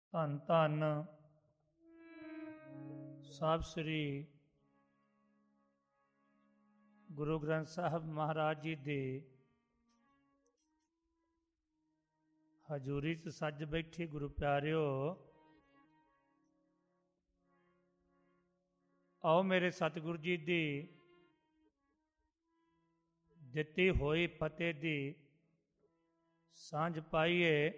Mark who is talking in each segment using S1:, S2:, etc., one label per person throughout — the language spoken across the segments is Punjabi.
S1: ਧੰਨ ਧੰਨ ਸਾਹਿਬ ਸ੍ਰੀ ਗੁਰੂ ਗ੍ਰੰਥ ਸਾਹਿਬ ਮਹਾਰਾਜ ਜੀ ਦੇ ਹਜ਼ੂਰੀ 'ਚ ਸੱਜ ਬੈਠੇ ਗੁਰੂ ਪਿਆਰਿਓ, ਆਓ ਮੇਰੇ ਸਤਿਗੁਰੂ ਜੀ ਦੀ ਦਿੱਤੀ ਹੋਈ ਫਤਿਹ ਦੀ ਸਾਂਝ ਪਾਈਏ।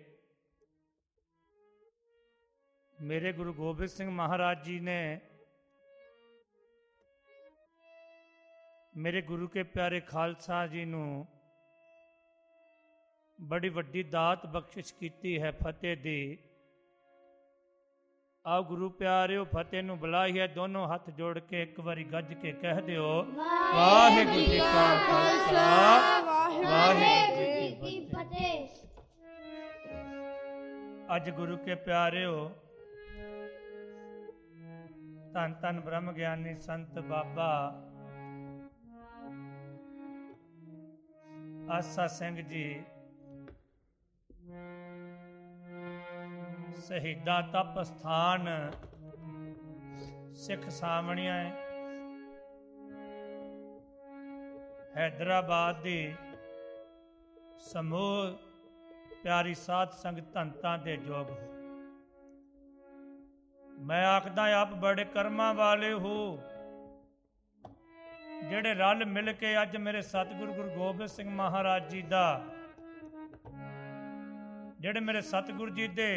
S1: ਮੇਰੇ ਗੁਰੂ ਗੋਬਿੰਦ ਸਿੰਘ ਮਹਾਰਾਜ ਜੀ ਨੇ ਮੇਰੇ ਗੁਰੂ ਕੇ ਪਿਆਰੇ ਖਾਲਸਾ ਜੀ ਨੂੰ ਬੜੀ ਵੱਡੀ ਦਾਤ ਬਖਸ਼ਿਸ਼ ਕੀਤੀ ਹੈ ਫਤਿਹ ਦੀ। ਆਓ ਗੁਰੂ ਪਿਆਰਿਓ, ਫਤਿਹ ਨੂੰ ਬੁਲਾਈਏ। ਦੋਨੋਂ ਹੱਥ ਜੋੜ ਕੇ ਇੱਕ ਵਾਰੀ ਗੱਜ ਕੇ ਕਹਿ ਦਿਓ, ਵਾਹਿਗੁਰੂ ਜੀ ਕਾ ਖਾਲਸਾ, ਵਾਹਿਗੁਰੂ ਜੀ ਕੀ ਫਤਿਹ। ਅੱਜ ਗੁਰੂ ਕੇ ਪਿਆਰਿਓ, ਧੰਨ ਧੰਨ ਬ੍ਰਹਮ ਗਿਆਨੀ ਸੰਤ ਬਾਬਾ ਆਸਾ ਸਿੰਘ ਜੀ ਸ਼ਹੀਦਾਂ ਤਪ ਸਥਾਨ ਸਿੱਖ ਸਾਮਣੀਆਂ ਹੈਦਰਾਬਾਦ ਦੀ ਸਮੂਹ ਪਿਆਰੀ ਸਾਧ ਸੰਗਤ ਧੰਤਾਂ ਦੇ ਜੋਗ ਹੋ। ਮੈਂ ਆਖਦਾ ਆਪ ਬੜੇ ਕਰਮਾਂ ਵਾਲੇ ਹੋ ਜਿਹੜੇ ਰਲ ਮਿਲ ਕੇ ਅੱਜ ਮੇਰੇ ਸਤਿਗੁਰੂ ਗੁਰੂ ਗੋਬਿੰਦ ਸਿੰਘ ਮਹਾਰਾਜ ਜੀ ਦਾ, ਜਿਹੜੇ ਮੇਰੇ ਸਤਿਗੁਰੂ ਜੀ ਦੇ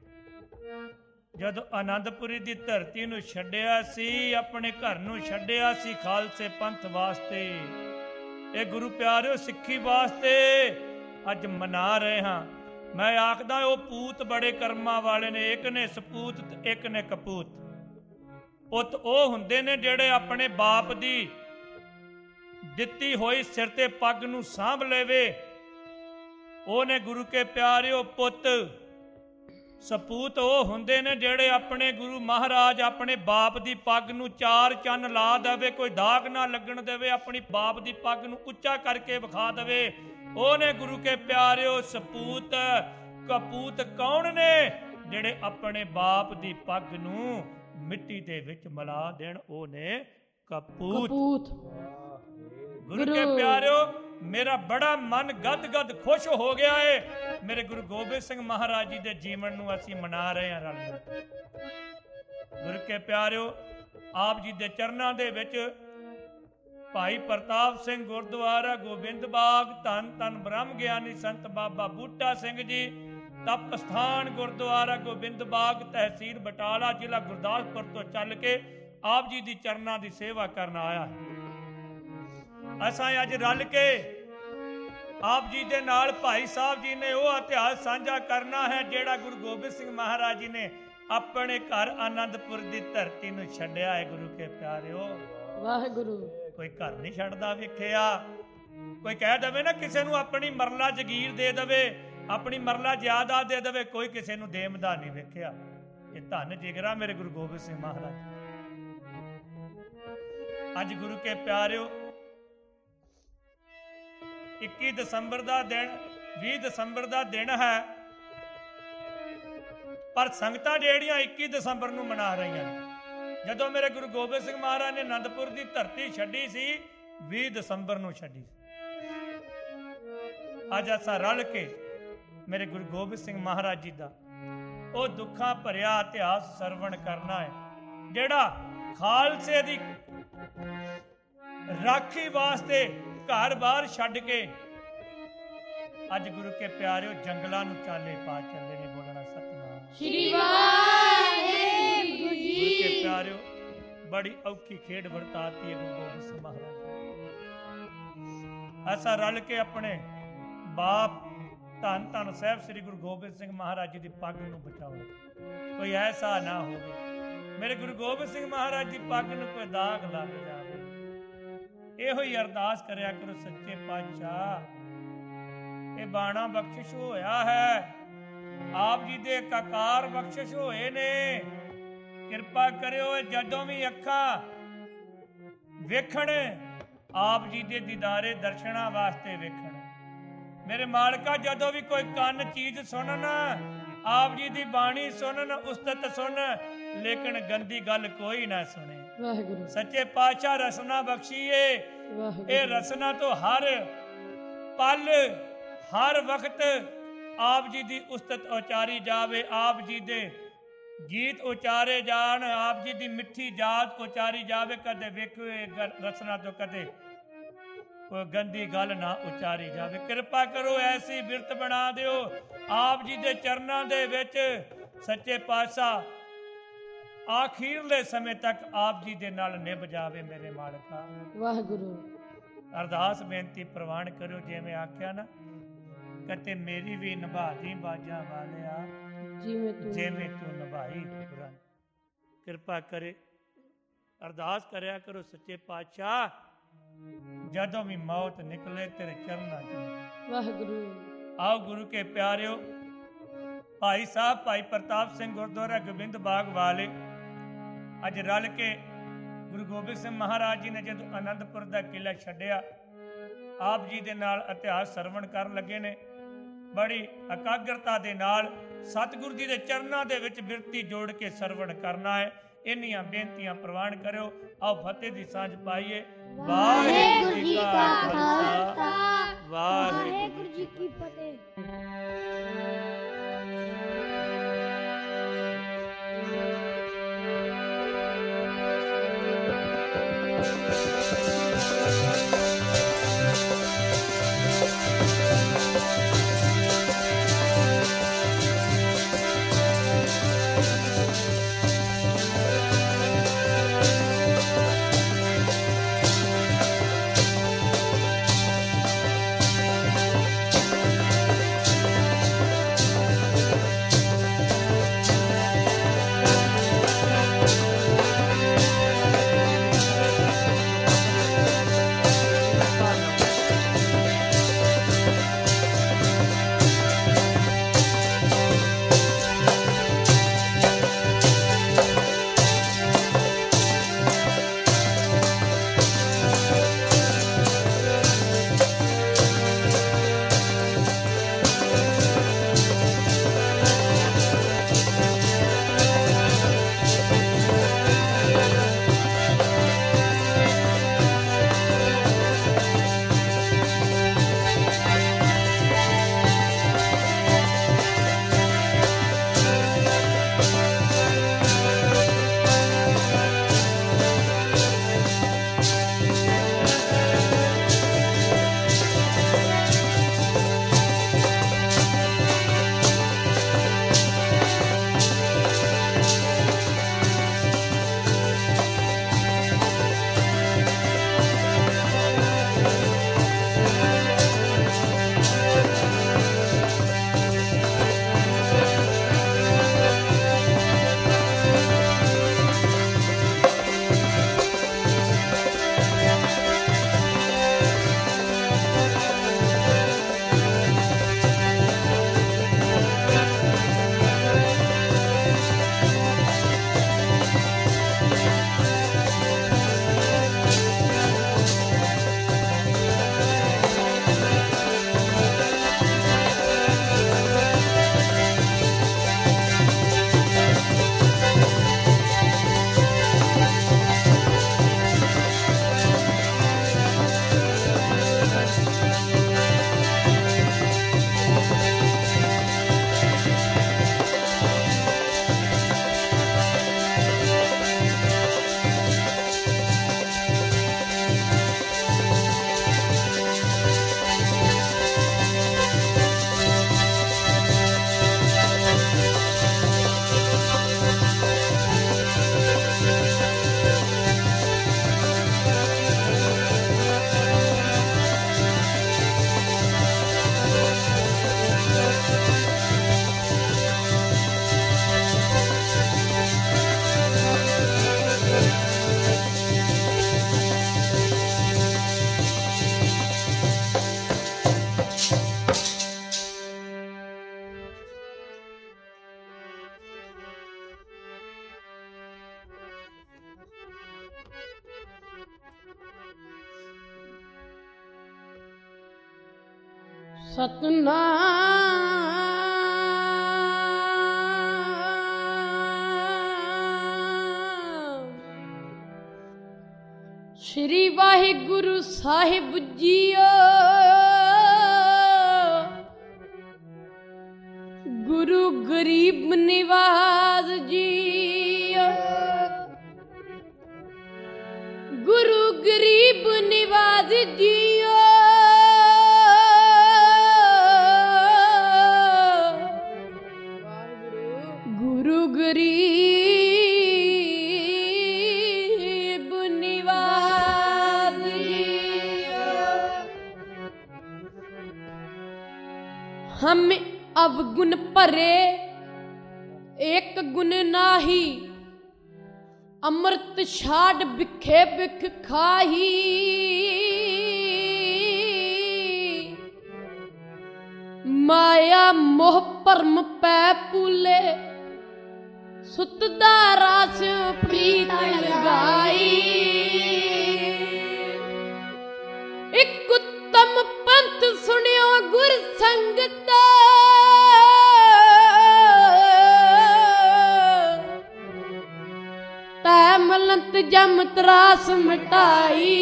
S1: ਜਦੋਂ ਆਨੰਦਪੁਰੀ ਦੀ ਧਰਤੀ ਨੂੰ ਛੱਡਿਆ ਸੀ, ਆਪਣੇ ਘਰ ਨੂੰ ਛੱਡਿਆ ਸੀ ਖਾਲਸੇ ਪੰਥ ਵਾਸਤੇ, ਇਹ ਗੁਰੂ ਪਿਆਰਿਓ ਸਿੱਖੀ ਵਾਸਤੇ ਅੱਜ ਮਨਾ ਰਹੇ ਹਾਂ। ਮੈਂ ਆਖਦਾ ਉਹ ਪੂਤ ਬੜੇ ਕਰਮਾਂ ਵਾਲੇ ਨੇ, ਇੱਕ ਨੇ ਸਪੂਤ ਤੇ ਇੱਕ ਨੇ ਕਪੂਤ। ਪੁੱਤ ਉਹ ਹੁੰਦੇ ਨੇ ਜਿਹੜੇ ਆਪਣੇ ਬਾਪ ਦੀ ਦਿੱਤੀ ਹੋਈ ਸਿਰ ਤੇ ਪੱਗ ਨੂੰ ਸਾਂਭ ਲੈਵੇ, ਉਹਨੇ ਗੁਰੂ ਕੇ ਪਿਆਰਿਓ ਪੁੱਤ। ਸਪੂਤ ਉਹ ਹੁੰਦੇ ਨੇ ਜਿਹੜੇ ਆਪਣੇ ਗੁਰੂ ਮਹਾਰਾਜ ਆਪਣੇ ਬਾਪ ਦੀ ਪੱਗ ਨੂੰ ਚਾਰ ਚੰਨ ਲਾ ਦੇਵੇ, ਕੋਈ ਦਾਗ ਨਾ ਲੱਗਣ ਦੇਵੇ, ਆਪਣੀ ਬਾਪ ਦੀ ਪੱਗ ਨੂੰ ਉੱਚਾ ਕਰਕੇ ਵਿਖਾ ਦੇਵੇ, ਉਹਨੇ ਗੁਰੂ ਕੇ ਪਿਆਰਿਓ ਸਪੂਤ। ਕਪੂਤ ਕੌਣ ਨੇ? ਜਿਹੜੇ ਆਪਣੇ ਬਾਪ ਦੀ ਪੱਗ ਨੂੰ ਮਿੱਟੀ ਦੇ ਵਿੱਚ ਮਿਲਾ ਦੇਣ, ਉਹਨੇ ਕਪੂਤ। ਗੁਰੂ ਕੇ ਪਿਆਰਿਓ, ਮੇਰਾ ਬੜਾ ਮਨ ਗਦ ਖੁਸ਼ ਹੋ ਗਿਆ ਏ। ਮੇਰੇ ਗੁਰੂ ਗੋਬਿੰਦ ਸਿੰਘ ਮਹਾਰਾਜ ਜੀ ਦੇ ਜੀਵਨ ਨੂੰ ਅਸੀਂ ਮਨਾ ਰਹੇ ਹਾਂ ਰਲ ਮਿਲ। ਗੁਰੂ ਕੇ ਪਿਆਰਿਓ, ਆਪ ਜੀ ਦੇ ਚਰਨਾਂ ਦੇ ਵਿੱਚ ਭਾਈ ਪ੍ਰਤਾਪ ਸਿੰਘ ਗੁਰਦੁਆਰਾ ਗੋਬਿੰਦ ਬਾਗ, ਧੰਨ ਧੰਨ ਬ੍ਰਹਮ ਗਿਆਨੀ ਸੰਤ ਬਾਬਾ ਬੂਟਾ ਸਿੰਘ ਜੀ ਤਪ ਸਥਾਨ ਗੁਰਦੁਆਰਾ ਗੋਬਿੰਦ ਬਾਗ, ਤਹਿਸੀਲ ਬਟਾਲਾ, ਜ਼ਿਲ੍ਹਾ ਗੁਰਦਾਸਪੁਰ ਤੋਂ ਚੱਲ ਕੇ ਆਪ ਜੀ ਦੀ ਚਰਨਾਂ ਦੀ ਸੇਵਾ ਕਰਨ ਆਇਆ ਹੈ। ਅਸਾਂ ਅੱਜ ਰਲ ਕੇ ਆਪ ਜੀ ਦੇ ਨਾਲ ਭਾਈ ਸਾਹਿਬ ਜੀ ਨੇ ਉਹ ਇਤਿਹਾਸ ਸਾਂਝਾ ਕਰਨਾ ਹੈ ਜਿਹੜਾ ਗੁਰੂ ਗੋਬਿੰਦ ਸਿੰਘ ਮਹਾਰਾਜ ਜੀ ਨੇ ਆਪਣੇ ਘਰ ਆਨੰਦਪੁਰ ਦੀ ਧਰਤੀ ਨੂੰ ਛੱਡਿਆ ਹੈ। ਗੁਰੂ ਕੇ ਪਿਆਰਿਓ, ਵਾਹਿਗੁਰੂ ਕੋਈ ਘਰ ਨਹੀਂ ਛੱਡਦਾ ਵੇਖਿਆ। ਕੋਈ ਕਹਿ ਦੇਵੇ ਨਾ ਕਿਸੇ ਨੂੰ ਆਪਣੀ ਮਰਲਾ ਜਗੀਰ ਦੇ ਦੇਵੇ, ਆਪਣੀ ਮਰਲਾ ਜਾਇਦਾਦ ਦੇ ਦੇਵੇ, ਕੋਈ ਕਿਸੇ ਨੂੰ ਦੇਮਦਾ ਨਹੀਂ ਵੇਖਿਆ। ਇਹ ਧੰਨ ਜਿਗਰਾ ਮੇਰੇ ਗੁਰੂ ਗੋਬਿੰਦ ਸਿੰਘ ਮਹਾਰਾਜ। ਅੱਜ ਗੁਰੂ ਕੇ ਪਿਆਰਿਓ, 21 ਦਸੰਬਰ ਦਾ ਦਿਨ, 20 ਦਸੰਬਰ ਦਾ ਦਿਨ ਹੈ, ਪਰ ਸੰਗਤਾਂ ਜਿਹੜੀਆਂ 21 ਦਸੰਬਰ ਨੂੰ ਮਨਾ ਰਹੀਆਂ ਨੇ। ਜਦੋਂ ਮੇਰੇ ਗੁਰੂ ਗੋਬਿੰਦ ਸਿੰਘ ਮਹਾਰਾਜ ਨੇ ਆਨੰਦਪੁਰ ਦੀ ਧਰਤੀ ਛੱਡੀ ਸੀ, 20 ਦਸੰਬਰ ਨੂੰ ਛੱਡੀ ਸੀ। ਅੱਜ ਅਸਾਂ ਰਲ ਕੇ ਮੇਰੇ ਗੁਰੂ ਗੋਬਿੰਦ ਸਿੰਘ ਮਹਾਰਾਜ ਜੀ ਦਾ ਉਹ ਦੁੱਖਾਂ ਭਰਿਆ ਇਤਿਹਾਸ ਸਰਵਣ ਕਰਨਾ ਹੈ, ਜਿਹੜਾ ਖਾਲਸੇ ਦੀ ਰਾਖੀ ਵਾਸਤੇ ਘਰ-ਬਾਰ ਛੱਡ ਕੇ ਅੱਜ ਗੁਰੂ ਕੇ ਪਿਆਰਿਓ ਜੰਗਲਾਂ ਨੂੰ ਚਾਲੇ ਪਾ ਚੱਲੇ ਨੇ। ਬੋਲਣਾ ਸਤਿਨਾਮ ਸ੍ਰੀ ਵਾਹਿਗੁਰੂ ਜੀ। ਗੁਰੂ ਕੇ ਪਿਆਰਿਓ, ਬੜੀ ਔਖੀ ਖੇਡ ਵਰਤਾਤੀ ਹੈ ਗੁਰੂ ਗੋਬਿੰਦ ਸਿੰਘ ਮਹਾਰਾਜ। ਅਸਾਂ ਰਲ ਕੇ ਆਪਣੇ ਬਾਪ ਧੰਨ ਧੰਨ ਸਾਹਿਬ ਸ੍ਰੀ ਗੁਰੂ ਗੋਬਿੰਦ ਸਿੰਘ ਮਹਾਰਾਜ ਜੀ ਦੀ ਪੱਗ ਨੂੰ ਬਚਾਓ। ਕੋਈ ਐਸਾ ਨਾ ਹੋਵੇ ਮੇਰੇ ਗੁਰੂ ਗੋਬਿੰਦ ਸਿੰਘ ਮਹਾਰਾਜ ਦੀ ਪੱਗ ਨੂੰ ਕੋਈ ਦਾਗ ਲੱਗ ਜਾਵੇ। ਇਹੋ ਹੀ ਅਰਦਾਸ ਕਰਿਆ ਕਰੋ, ਸੱਚੇ ਪਾਤਸ਼ਾਹ ਇਹ ਬਾਣਾ ਬਖਸ਼ਿਸ਼ ਹੋਇਆ ਹੈ, ਆਪ ਜੀ ਦੇ ਕਕਾਰ ਬਖਸ਼ਿਸ਼ ਹੋਏ ਨੇ। ਕਿਰਪਾ ਕਰਿਓ ਜਦੋਂ ਵੀ ਅੱਖਾਂ ਵੇਖਣ, ਆਪ ਜੀ ਦੇ ਦੀਦਾਰੇ ਦਰਸ਼ਨਾਂ ਵਾਸਤੇ ਵੇਖਣ। ਮੇਰੇ ਮਾਲਕਾ, ਜਦੋਂ ਵੀ ਕੋਈ ਕੰਨ ਚੀਜ਼ ਸੁਣਨ, ਆਪ ਜੀ ਦੀ ਬਾਣੀ ਸੁਣਨ, ਉਸਤਤ ਸੁਣ, ਲੇਕਿਨ ਗੰਦੀ ਗੱਲ ਕੋਈ ਨਾ ਸੁਣੇ।
S2: ਵਾਹਿਗੁਰੂ
S1: ਸੱਚੇ ਪਾਤਸ਼ਾਹ ਰਸਨਾ ਬਖਸ਼ੀਏ। ਇਹ ਰਸਨਾ ਤੋਂ ਹਰ ਪਲ ਹਰ ਵਕਤ ਆਪ ਜੀ ਦੀ ਉਸਤਤ ਉਚਾਰੀ ਜਾਵੇ, ਆਪ ਜੀ ਦੇ ਗੀਤ ਉਚਾਰੇ ਜਾਣ, ਆਪ ਜੀ ਦੀ ਮਿੱਠੀ ਯਾਦ ਉਚਾਰੀ ਜਾਵੇ। ਕਦੇ ਵੇਖੋ ਇਹ ਰਸਨਾ ਤੋਂ ਕਦੇ ਕੋਈ ਗੰਦੀ ਗੱਲ ਨਾ ਉਚਾਰੀ ਜਾਵੇ। ਕਿਰਪਾ ਕਰੋ ਐਸੀ ਬਿਰਤ ਬਣਾ ਦਿਓ ਆਪ ਜੀ ਦੇ ਚਰਨਾਂ ਦੇ ਵਿੱਚ। ਸੱਚੇ ਪਾਤਸ਼ਾਹ ਆਖੀਰਲੇ ਸਮੇਂ ਤੱਕ ਆਪ ਜੀ ਦੇ ਨਾਲ ਨਿਭ ਜਾਵੇ ਮੇਰੇ ਮਾਲਕਾ।
S2: ਵਾਹਿਗੁਰੂ
S1: ਅਰਦਾਸ ਬੇਨਤੀ ਪ੍ਰਵਾਨ ਕਰਿਓ, ਜਿਵੇਂ ਆਖਿਆ ਨਾ, ਕਤੇ ਮੇਰੀ ਵੀ ਨਿਭਾਦੀ ਬਾਜਾਂ ਵਾਲਿਆ, ਜਿਵੇਂ ਤੂੰ ਨਿਭਾਈ ਪੁਰਾਨ। ਕਿਰਪਾ ਕਰੇ ਅਰਦਾਸ ਕਰਿਆ ਕਰੋ ਸੱਚੇ ਪਾਤਸ਼ਾਹ, ਜਦੋਂ ਵੀ ਮੌਤ ਨਿਕਲੇ ਤੇਰੇ ਚਰਨਾਂ 'ਚ।
S2: ਵਾਹਿਗੁਰੂ
S1: ਆਓ ਗੁਰੂ ਕੇ ਪਿਆਰਿਓ, ਭਾਈ ਸਾਹਿਬ ਭਾਈ ਪ੍ਰਤਾਪ ਸਿੰਘ ਗੁਰਦੁਆਰਾ ਗੋਬਿੰਦ ਬਾਗ ਵਾਲੇ ਅੱਜ ਰਲ ਕੇ ਗੁਰੂ ਗੋਬਿੰਦ ਸਿੰਘ ਮਹਾਰਾਜ ਜੀ ਨੇ ਜਦੋਂ ਆਨੰਦਪੁਰ ਦਾ ਕਿਲਾ ਛੱਡਿਆ, ਆਪ ਜੀ ਦੇ ਨਾਲ ਇਤਿਹਾਸ ਸਰਵਣ ਕਰਨ ਲੱਗੇ ਨੇ। ਬੜੀ ਇਕਾਗਰਤਾ ਦੇ ਨਾਲ ਸਤਿਗੁਰੂ ਜੀ ਦੇ ਚਰਨਾਂ ਦੇ ਵਿੱਚ ਬਿਰਤੀ ਜੋੜ ਕੇ ਸਰਵਣ ਕਰਨਾ ਹੈ। ਇੰਨੀਆਂ ਬੇਨਤੀਆਂ ਪ੍ਰਵਾਨ ਕਰਿਓ। ਆਓ ਫਤਿਹ ਦੀ ਸਾਂਝ ਪਾਈਏ। ਵਾਹਿਗੁਰੂ ਜੀ ਕਾ ਖਾਲਸਾ, ਵਾਹਿਗੁਰੂ ਜੀ ਕੀ ਫਤਿਹ।
S2: ਸਤਨਾਮ श्री वाहिगुरु साहिब जीओ, गुरु गरीब निवाज जीओ, गुरु गरीब निवाज जीओ, गुरु गरीब निवाज जीओ। हम अवगुण भरे एक गुण नाही, अमृत छाड़ बिखे बिख खाही। माया मोह भरम पै पूले, सुतदा रास प्रीत लगाई। एक उत्तम पंथ सुनियो गुर संगत, तै मलंत जम त्रास मिटाई।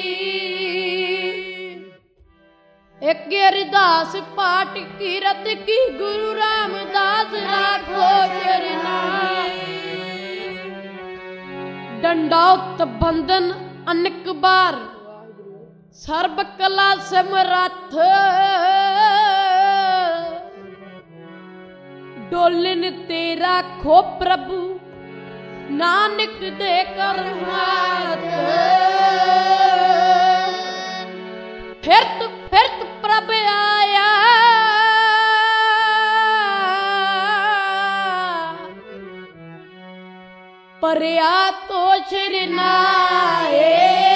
S2: एक अरदास पाठ कीरत की गुरु रामदास राखो चरनाई। दंडौत बंधन अनेक बार, सर्व कला समरथ। डोलन तेरा खो प्रभु, नानक दे कर हाथ। फिरत प्रभ आया, परया तो शरनाए।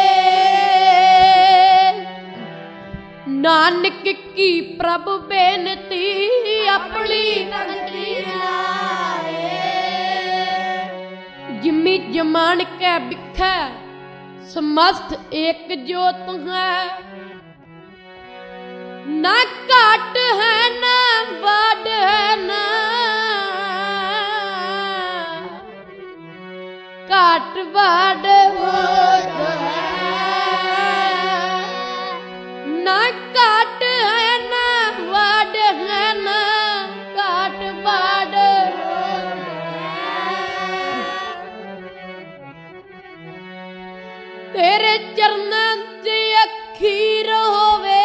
S2: नानक की प्रभ बेनती, अपनी भगति लाए। जिम्मी जमान के बिखै, समस्त एक जोत है। ना काट है ना बाढ़ है, ना काट बाढ़ वोट है। ना काट है ना बाढ़ है, ना काट बाढ़ वोट है। तेरे चरणों से अखीर होवे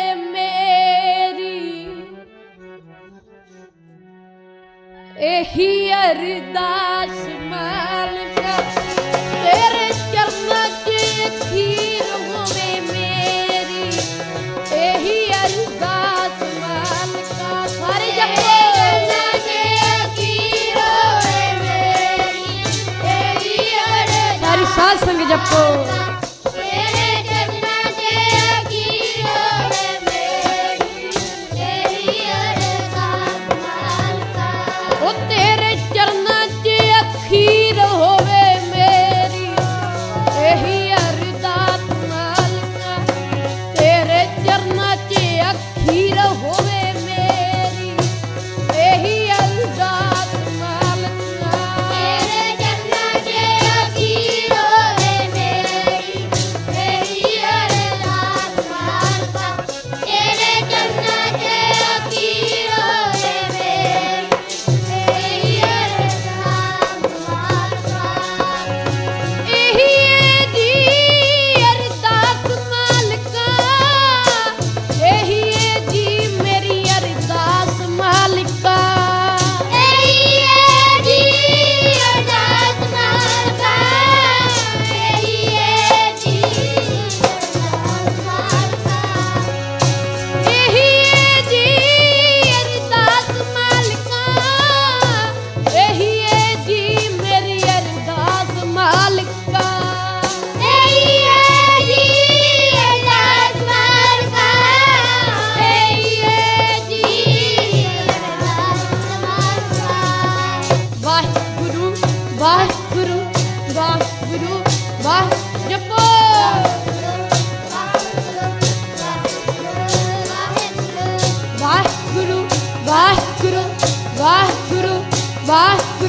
S2: एही अरदास मालिका। तेरे चरणों च खीर होवे मेरी, एही अरदास मालिका। सारे जपो, सारी साध संग जपो। वाह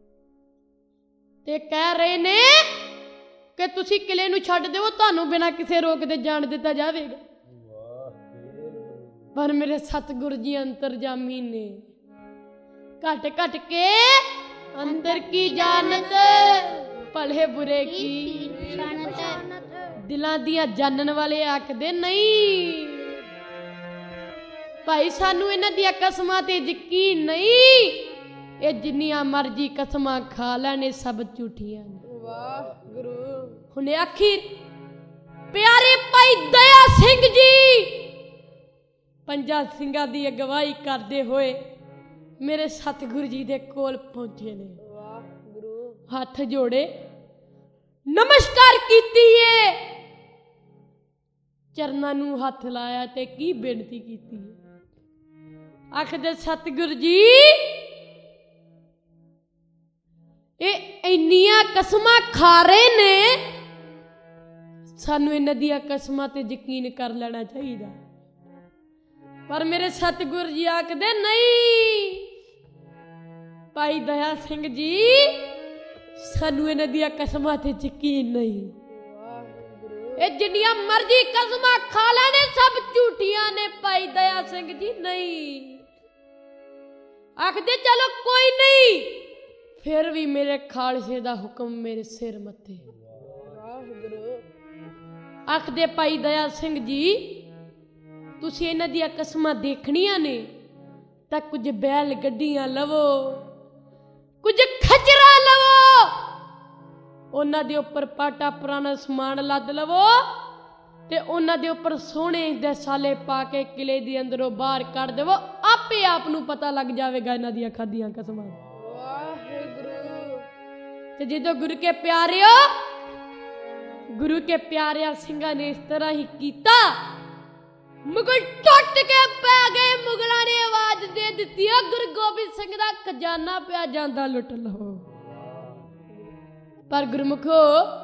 S2: ਤੇ ਕਹਿ ਰਹੇ ਨੇ ਕਿ ਤੁਸੀਂ ਕਿਲੇ ਨੂੰ ਛੱਡ ਦਿਓ, ਤੁਹਾਨੂੰ ਬਿਨਾਂ ਕਿਸੇ ਰੋਕ ਦੇ ਜਾਣ ਦਿੱਤਾ ਜਾਵੇਗਾ। ਪਰ ਮੇਰੇ ਸਤਿਗੁਰੂ ਜੀ ਅੰਤਰਜਾਮੀ ਨੇ, ਘਟ ਘਟ ਕੇ ਅੰਦਰ ਕੀ ਜਾਣਤ, ਭਲੇ ਬੁਰੇ ਕੀ ਦਿਲਾਂ ਦੀਆਂ ਜਾਣਨ ਵਾਲੇ ਆਖਦੇ ਨਹੀਂ। ਭਾਈ ਸਾਨੂੰ ਇਹਨਾਂ ਦੀਆਂ ਕਸਮਾਂ ਤੇ ਯਕੀਨ ਨਹੀਂ, ਇਹ ਜਿੰਨੀਆਂ ਮਰਜ਼ੀ ਕਸਮਾਂ ਖਾ ਲੈਣੇ ਸਭ ਝੂਠੀਆਂ ਨੇ। ਵਾਹਿਗੁਰੂ। ਹੁਣ ਆਖਿਰ ਪਿਆਰੇ ਭਾਈ ਦਇਆ ਸਿੰਘ ਜੀ ਪੰਜਾਂ ਸਿੰਘਾਂ ਦੀ ਅਗਵਾਈ ਕਰਦੇ ਹੋਏ ਮੇਰੇ ਸਤਿਗੁਰੂ ਜੀ ਦੇ ਕੋਲ ਪਹੁੰਚੇ ਨੇ। ਵਾਹਿਗੁਰੂ। ਹੱਥ ਜੋੜੇ ਨਮਸਕਾਰ ਕੀਤੀ ਏ, ਚਰਨਾਂ ਨੂੰ ਹੱਥ ਲਾਇਆ ਤੇ ਕੀ ਬੇਨਤੀ ਕੀਤੀ ਏ। ਆਖਦੇ ਸਤਿਗੁਰੂ ਜੀ ਇਹ ਇੰਨੀਆਂ ਕਸਮਾਂ ਖਾ ਰਹੇ ਨੇ, ਸਾਨੂੰ ਇਹਨਾਂ ਦੀਆਂ ਕਸਮਾਂ ਤੇ ਯਕੀਨ ਕਰ ਲੈਣਾ ਚਾਹੀਦਾ। ਪਰ ਮੇਰੇ ਸਤਿਗੁਰੂ ਜੀ ਆਖਦੇ ਨਹੀਂ ਭਾਈ ਦਇਆ ਸਿੰਘ ਜੀ, ਸਾਨੂੰ ਇਹਨਾਂ ਦੀਆਂ ਕਸਮਾਂ ਤੇ ਯਕੀਨ ਨਹੀਂ। ਇਹ ਜਿੰਨੀਆਂ ਮਰਜ਼ੀ ਕਸਮਾਂ ਖਾ ਲੈਣੇ ਸਭ ਝੂਠੀਆਂ ਨੇ ਭਾਈ ਦਇਆ ਸਿੰਘ ਜੀ। ਨਹੀਂ ਆਖਦੇ ਚਲੋ ਕੋਈ ਨਹੀਂ, ਫਿਰ ਵੀ ਮੇਰੇ ਖਾਲਸੇ ਦਾ ਹੁਕਮ ਮੇਰੇ ਸਿਰ ਮੱਥੇ। ਆਖਦੇ ਭਾਈ ਦਇਆ ਸਿੰਘ ਜੀ ਤੁਸੀਂ ਇਹਨਾਂ ਦੀਆਂ ਕਸਮਾਂ ਦੇਖਣੀਆਂ ਨੇ ਤਾਂ ਕੁਝ ਬੈਲ ਗੱਡੀਆਂ ਲਵੋ, ਕੁਝ ਖਚਰਾ ਲਵੋ, ਉਹਨਾਂ ਦੇ ਉੱਪਰ ਪਾਟਾ ਪੁਰਾਣਾ ਸਮਾਨ ਲੱਦ ਲਵੋ ਤੇ ਉਹਨਾਂ ਦੇ ਉੱਪਰ ਸੋਹਣੇ ਦੇ ਸਾਲੇ ਪਾ ਕੇ ਕਿਲੇ ਦੇ ਅੰਦਰੋਂ ਬਾਹਰ ਕੱਢ ਦੇਵੋ, ਆਪੇ ਆਪ ਨੂੰ ਪਤਾ ਲੱਗ ਜਾਵੇਗਾ ਇਹਨਾਂ ਦੀਆਂ ਖਾਧੀਆਂ ਕਸਮਾਂ। ਵਾਹਿਗੁਰੂ। ਤੇ ਜਦੋਂ ਗੁਰੂ ਕੇ ਪਿਆਰਿਓ, ਗੁਰੂ ਕੇ ਪਿਆਰਿਆਂ ਸਿੰਘਾਂ ਨੇ ਇਸ ਤਰ੍ਹਾਂ ਹੀ ਕੀਤਾ, ਮੁਗਲ ਟੁੱਟ ਕੇ ਪੈ ਗਏ। ਮੁਗਲਾਂ ਨੇ ਆਵਾਜ਼ ਦੇ ਦਿੱਤੀ, ਗੁਰੂ ਗੋਬਿੰਦ ਸਿੰਘ ਦਾ ਖਜ਼ਾਨਾ ਪਿਆ ਜਾਂਦਾ, ਲੁੱਟ ਲਓ। ਪਰ ਗੁਰਮੁਖੋ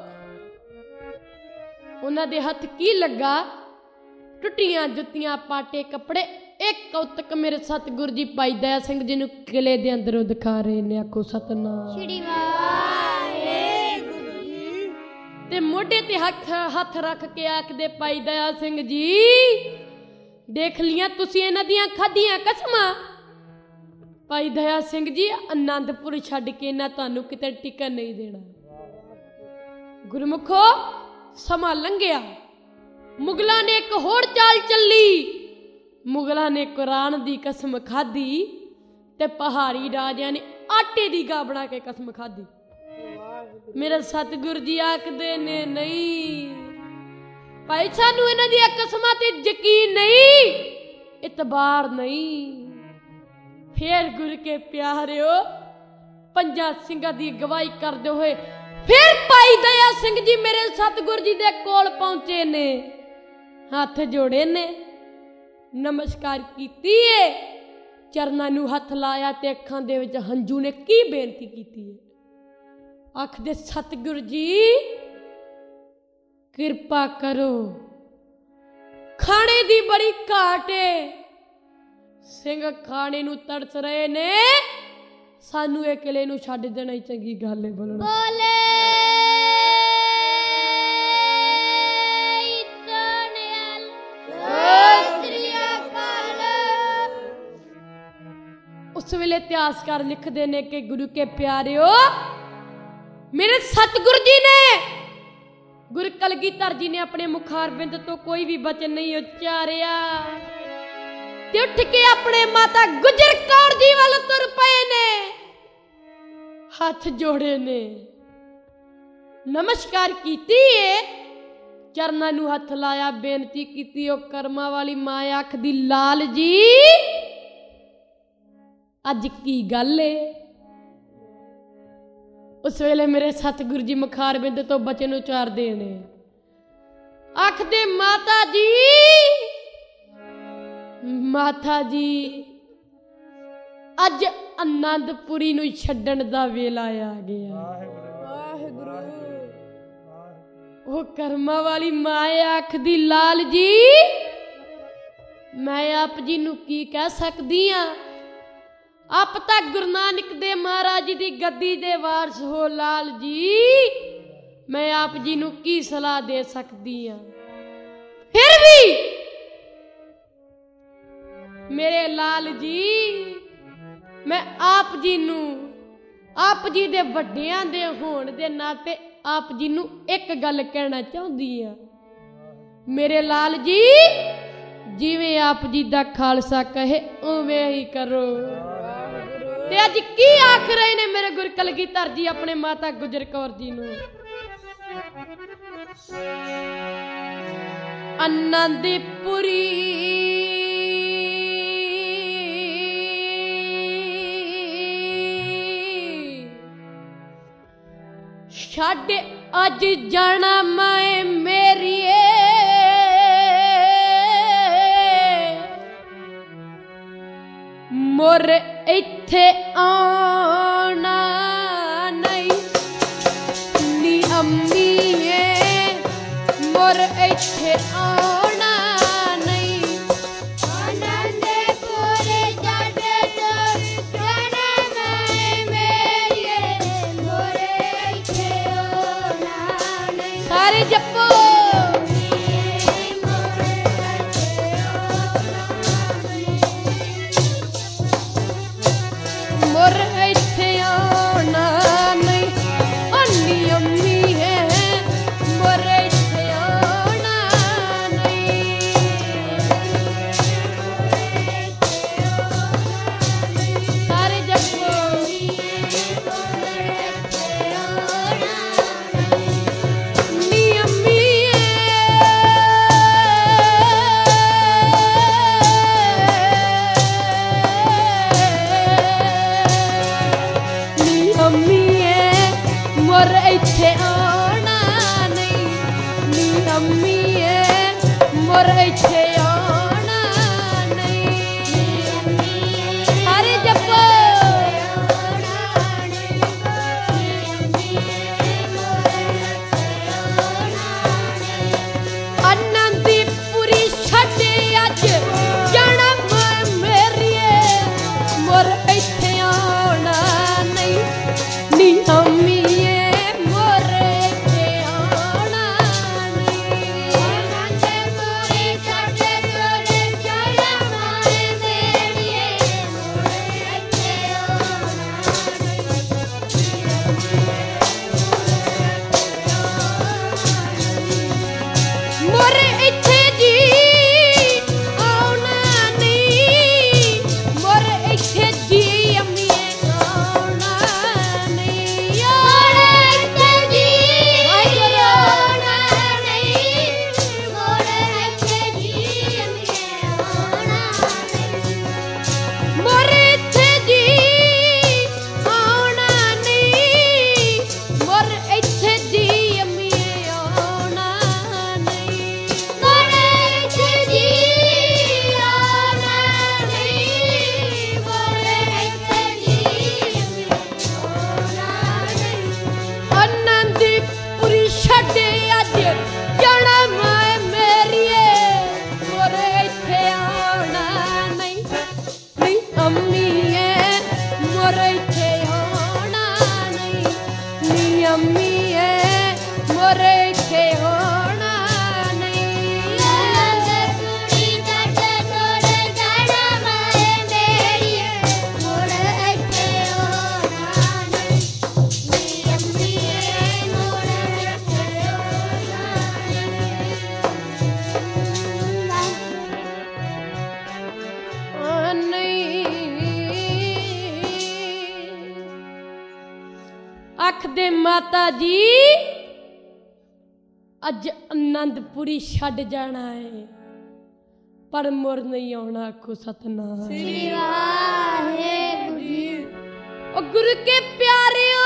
S2: ਉਹਨਾਂ ਦੇ ਹੱਥ ਕੀ ਲੱਗਾ, ਟੁੱਟੀਆਂ ਜੁੱਤੀਆਂ, ਪਾਟੇ ਕੱਪੜੇ। ਇੱਕ ਕੌਤਕ ਮੇਰੇ ਸਤਿਗੁਰੂ ਜੀ ਭਾਈ ਦਇਆ ਸਿੰਘ ਜੀ ਨੂੰ ਕਿਲੇ ਦੇ ਅੰਦਰੋਂ ਦਿਖਾ ਰਹੇ ਨੇ। ਆਖੋ ਸਤਨਾਮ ਸ੍ਰੀ ਵਾਹਿਗੁਰੂ ਜੀ। ਤੇ ਮੋਢੇ ਤੇ ਹੱਥ ਰੱਖ ਕੇ ਆਖਦੇ ਭਾਈ ਦਇਆ ਸਿੰਘ ਜੀ ਦੇਖ ਲੀਆਂ ਤੁਸੀਂ ਇਹਨਾਂ ਦੀਆਂ ਖਾਧੀਆਂ ਕਸਮਾਂ। ਭਾਈ ਦਇਆ ਸਿੰਘ ਜੀ ਆਨੰਦਪੁਰ ਛੱਡ ਕੇ ਇਹਨਾਂ ਤੁਹਾਨੂੰ ਕਿਤੇ ਟਿਕਣ ਨਹੀਂ ਦੇਣਾ। ਗੁਰਮੁਖੋ ਸਮਾਂ ਲੰਘਿਆ, ਮੁਗਲਾਂ ਨੇ ਇੱਕ ਹੋਰ ਚਾਲ ਚੱਲੀ। ਮੁਗਲਾਂ ਨੇ ਕੁਰਾਨ ਦੀ ਕਸਮ ਖਾਧੀ ਤੇ ਪਹਾੜੀ ਰਾਜਿਆਂ ਨੇ ਆਟੇ ਦੀ ਗਾ ਬਣਾ ਕੇ ਕਸਮ ਖਾਧੀ। ਮੇਰੇ ਸਤਿਗੁਰੂ ਜੀ ਆਖਦੇ ਨੇ ਨਹੀਂ ਭਾਈ ਸਾਨੂੰ ਇਹਨਾਂ ਦੀਆਂ ਕਸਮਾਂ ਤੇ ਯਕੀਨ ਨਹੀਂ, ਇਤਬਾਰ ਨਹੀਂ। ਫੇਰ ਗੁਰੂ ਕੇ ਪਿਆਰਿਓ ਪੰਜਾਂ ਸਿੰਘਾਂ ਦੀ ਅਗਵਾਈ ਕਰਦੇ ਹੋਏ ਫਿਰ ਭਾਈ ਦਇਆ ਸਿੰਘ ਜੀ ਮੇਰੇ ਸਤਿਗੁਰੂ ਜੀ ਦੇ ਕੋਲ ਪਹੁੰਚੇ ਨੇ। ਹੱਥ ਜੋੜੇ ਨੇ, ਨਮਸਕਾਰ ਕੀਤੀ ਏ, ਚਰਨਾਂ ਨੂੰ ਹੱਥ ਲਾਇਆ ਤੇ ਅੱਖਾਂ ਦੇ ਵਿੱਚ ਹੰਝੂ ਨੇ ਕੀ ਬੇਨਤੀ ਕੀਤੀ ਏ। ਆਖਦੇ ਸਤਿਗੁਰੂ ਜੀ ਕਿਰਪਾ ਕਰੋ, ਖਾਣੇ ਦੀ ਬੜੀ ਘਾਟ ਏ, ਸਿੰਘ ਖਾਣੇ ਨੂੰ ਤਰਸ ਰਹੇ ਨੇ, ਸਾਨੂੰ ਇਹ ਕਿਲੇ ਨੂੰ ਛੱਡ ਦੇਣਾ ਹੀ ਚੰਗੀ ਗੱਲ ਏ। ਬੋਲੋ ਬੋਲੇ ਉਸ ਵੇਲੇ ਇਤਿਹਾਸਕਾਰ ਲਿਖਦੇ ਨੇ ਕਿ ਗੁਰੂ ਕੇ ਪਿਆਰਿਓ ਮੇਰੇ ਸਤਿਗੁਰੂ ਜੀ ਨੇ, ਗੁਰੂ ਕਲਗੀਧਰ ਜੀ ਨੇ ਆਪਣੇ ਮੁਖਾਰਬਿੰਦ ਤੋਂ ਕੋਈ ਵੀ ਬਚਨ ਨਹੀਂ ਉਚਾਰਿਆ ਤੇ ਉੱਠ ਕੇ ਆਪਣੇ ਮਾਤਾ ਗੁਜਰ ਕੌਰ ਜੀ ਵੱਲ ਤੁਰ ਪਏ ਨੇ। ਹੱਥ ਜੋੜੇ ਨੇ, ਨਮਸਕਾਰ ਕੀਤੀ ਏ, ਚਰਨਾਂ ਨੂੰ ਹੱਥ ਲਾਇਆ, ਬੇਨਤੀ ਕੀਤੀ। ਉਹ ਕਰਮਾਂ ਵਾਲੀ ਮਾਂ ਆਖਦੀ ਲਾਲ ਜੀ ਅੱਜ ਕੀ ਗੱਲ ਏ। ਉਸ ਵੇਲੇ ਮੇਰੇ ਸਤਿਗੁਰੂ ਜੀ ਮੁਖਾਰਬਿੰਦ ਤੋਂ ਬਚਨ ਉਚਾਰਦੇ ਨੇ, ਆਖਦੇ ਮਾਤਾ ਜੀ, ਮਾਤਾ ਜੀ ਅੱਜ ਆਨੰਦਪੁਰੀ ਨੂੰ ਛੱਡਣ ਦਾ ਵੇਲਾ ਆ ਗਿਆ। ਉਹ ਕਰਮਾਂ ਵਾਲੀ ਮਾਂ ਆਖਦੀ ਲਾਲ ਜੀ ਮੈਂ ਆਪ ਜੀ ਨੂੰ ਕੀ ਕਹਿ ਸਕਦੀ ਆ, ਆਪ ਤਾਂ ਗੁਰੂ ਨਾਨਕ ਦੇਵ ਮਹਾਰਾਜ ਜੀ ਦੀ ਗੱਦੀ ਦੇ ਵਾਰਸ ਹੋ ਲਾਲ ਜੀ, ਮੈਂ ਆਪ ਜੀ ਨੂੰ ਕੀ ਸਲਾਹ ਦੇ ਸਕਦੀ ਹਾਂ। ਫਿਰ ਵੀ ਮੇਰੇ ਲਾਲ ਜੀ, ਮੈਂ ਆਪ ਜੀ ਨੂੰ, ਆਪ ਜੀ ਦੇ ਵੱਡਿਆਂ ਦੇ ਹੋਣ ਦੇ ਨਾਤੇ ਆਪ ਜੀ ਨੂੰ ਇੱਕ ਗੱਲ ਕਹਿਣਾ ਚਾਹੁੰਦੀ ਆ। ਮੇਰੇ ਲਾਲ ਜੀ, ਜਿਵੇਂ ਆਪ ਜੀ ਦਾ ਖਾਲਸਾ ਕਹੇ ਉਵੇਂ ਹੀ ਕਰੋ। ਤੇ ਅੱਜ ਕੀ ਆਖ ਰਹੇ ਨੇ ਮੇਰੇ ਗੁਰ ਕਲਗੀਧਰ ਜੀ ਆਪਣੇ ਮਾਤਾ ਗੁਜਰ ਕੌਰ ਜੀ ਨੂੰ? ਆਨੰਦਪੁਰੀ ਛੱਡ ਅੱਜ ਜਾਣਾ ਮੈਂ ਮੇਰੀਏ, ਮੁਰ ਇੱਥੇ ਆਉਣਾ ਨਹੀਂ ਨੀ ਅੰਮੀਏ, ਮੁਰ ਇੱਥੇ ਆਉਣਾ ਨਹੀਂ। ਆਨੰਦਪੁਰ ਛੱਡ ਜਾਣਾ ਮੈਂ ਮੇਰੀਏ, ਮੁਰ ਇੱਥੇ ਆਉਣਾ ਨਹੀਂ। ਸਾਰੇ ਜਪੋ ਮੁਰ ਇੱਥੇ ਆਉਣਾ ਨਹੀਂ, ਅੰਨੀ ਅੰਮੀ ਹੈ ਮੁਰ ਇੱਥੇ ਆਉਣਾ ਨਹੀਂ। ਸਾਰੇ ਜਪੋ ਨੀ ਅੰਮੀ ਮੁਰ ਇੱਥੇ ਆਉਣਾ ਨਹੀਂ ਨੀ ਅੰਮੀਏ, ਮੁਰ ਇੱਥੇ ਆਉਣਾ ਨਹੀਂ। ਸਾਰੇ ਜਪੋ ਆਨੰਦਪੁਰੀ ਛੱਡ ਅੱਜ ਜਾਣਾ ਮੈਂ ਮੇਰੀਏ, ਮੁਰ ਇੱਥੇ ਆਉਣਾ ਨਹੀਂ ਨੀ ਅੰਮੀਏ, ਮੁਰ ਇੱਥੇ ਆਉਣਾ ਨਹੀਂ। ਆਨੰਦਪੁਰੀ ਛੱਡ ਜਾਣਾ ਮੈਂ ਮੇਰੀਏ, ਮੁਰ ਇੱਥੇ ਆਉਣਾ ਨਹੀਂ। ਮੁਰ ਇੱਥੇ ਜੀ ਆਉਣਾ ਨਹੀਂ, ਮੁਰ ਇੱਥੇ ਜੀ ਅੰਮੀਏ ਆਉਣਾ ਨਹੀਂ। ਮੁਰ ਇੱਥੇ ਜੀ ਆਉਣਾ ਨਹੀਂ, ਮੁਰ ਇੱਥੇ ਜੀ ਅੰਮੀਏ ਆਉਣਾ ਨਹੀਂ। ਮੁਰ ਇੱਥੇ ਜੀ ਆਉਣਾ ਨਹੀਂ, ਮੁਰ ਇੱਥੇ ਜੀ ਅੰਮੀਏ ਆਉਣਾ ਨਹੀਂ। ਮੁਰ ਇੱਥੇ ਜੀ ਆਉਣਾ ਨਹੀਂ, ਮੁਰ ਇੱਥੇ ਜੀ ਆਉਣਾ ਨਹੀਂ। ਆਨੰਦਪੁਰੀ ਛੱਡ ਅੱਜ ਜਾਣਾ ਮੈਂ ਮੇਰੀਏ, ਮੁਰ ਇੱਥੇ ਆਉਣਾ ਨਹੀਂ ਨੀ ਅੰਮੀਏ, ਮੁਰ ਇੱਥੇ ਆਉਣਾ ਨਹੀਂ ਨੀ ਅੰਮੀਏ, ਮੁਰ ਇੱਥੇ ਆਉਣਾ ਨਹੀਂ। ਆਨੰਦਪੁਰੀ ਛੱਡ ਜਾਣਾ ਮੈਂ ਮੇਰੀਏ, ਮੁਰ ਇੱਥੇ ਆਉਣਾ ਨਹੀਂ ਨੀ ਅੰਮੀਏ, ਮੁਰ ਇੱਥੇ ਆਉਣਾ ਨਹੀਂ। ਆਖਦੇ ਮਾਤਾ ਜੀ ਅੱਜ ਆਨੰਦਪੁਰੀ ਛੱਡ ਜਾਣਾ ਹੈ, ਪਰ ਮੁਰ ਨਹੀਂ ਆਉਣਾ। ਆਖੋ ਸਤਨਾਮ ਸ੍ਰੀ ਵਾਹਿਗੁਰੂ ਜੀ। ਉਹ ਗੁਰੂ ਕੇ ਪਿਆਰਿਓ,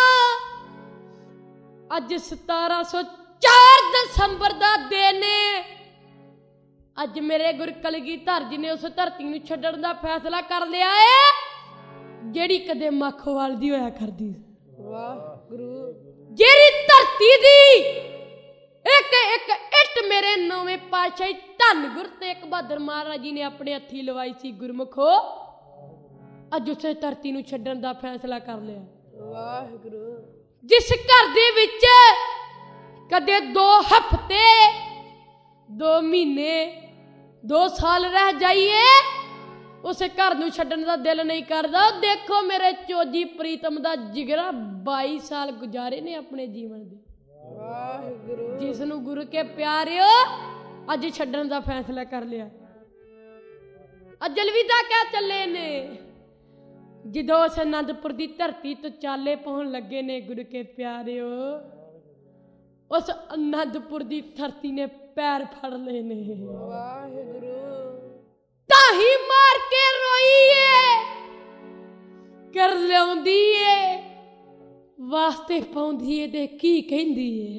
S2: ਅੱਜ 1704 ਦਸੰਬਰ ਦਾ ਦਿਨ ਹੈ। ਅੱਜ ਮੇਰੇ ਗੁਰੂ ਕਲਗੀਧਰ ਜੀ ਨੇ ਉਸ ਧਰਤੀ ਨੂੰ ਛੱਡਣ ਦਾ ਫੈਸਲਾ ਕਰ ਲਿਆ ਹੈ ਜਿਹੜੀ ਕਦੇ ਮੱਖੋਵਾਲ ਦੀ ਹੋਇਆ ਕਰਦੀ। ਵਾਹ ਗੁਰੂ। ਜਿਹੜੀ ਧਰਤੀ ਦੀ ਇੱਕ ਇੱਕ ਇੱਟ ਮੇਰੇ ਨੌਵੇਂ ਪਾਤਸ਼ਾਹੀ ਧੰਨ ਗੁਰੂ ਤੇਗ ਬਹਾਦਰ ਮਹਾਰਾਜ ਜੀ ਨੇ ਆਪਣੇ ਹੱਥੀਂ ਲਵਾਈ ਸੀ। ਗੁਰਮੁਖੋ ਅੱਜ ਉਸੇ ਧਰਤੀ ਨੂੰ ਛੱਡਣ ਦਾ ਫੈਸਲਾ ਕਰ ਲਿਆ।
S3: ਵਾਹਿਗੁਰੂ।
S2: ਜਿਸ ਘਰ ਦੇ ਵਿੱਚ ਕਦੇ 2 ਹਫ਼ਤੇ 2 ਮਹੀਨੇ 2 ਸਾਲ ਰਹਿ ਜਾਈਏ, ਉਸੇ ਘਰ ਨੂੰ ਛੱਡਣ ਦਾ ਦਿਲ ਨਹੀਂ ਕਰਦਾ। ਦੇਖੋ ਮੇਰੇ ਚੋਜੀ ਪ੍ਰੀਤਮ ਦਾ ਜਿਗਰਾ 22 ਸਾਲ ਗੁਜ਼ਾਰੇ ਨੇ ਆਪਣੇ ਜੀਵਨ ਦੇ।
S3: ਵਾਹਿਗੁਰੂ।
S2: ਜਿਸ ਨੂੰ ਗੁਰੂ ਕੇ ਪਿਆਰਿਓ ਅੱਜ ਛੱਡਣ ਦਾ ਫੈਸਲਾ ਕਰ ਲਿਆ, ਅੱਜ ਅਲਵਿਦਾ ਕਹਿ ਚੱਲੇ ਨੇ। ਜਦੋਂ ਉਸ ਅਨੰਦਪੁਰ ਦੀ ਧਰਤੀ ਤੋਂ ਚਾਲੇ ਪਾਉਣ ਲੱਗੇ ਨੇ ਗੁਰੂ ਕੇ ਪਿਆਰਿਓ, ਉਸ ਅਨੰਦਪੁਰ ਦੀ ਧਰਤੀ ਨੇ ਪੈਰ ਫੜ ਲਏ ਨੇ।
S3: ਵਾਹਿਗੁਰੂ।
S2: ਤਾਹੀ ਮਾਰ ਕੇ ਰੋਈ ਏ, ਕਰ ਲਿਆਉਂਦੀ ਏ, ਵਾਸਤੇ ਪਾਉਂਦੀ ਏ ਤੇ ਕੀ ਕਹਿੰਦੀ ਏ।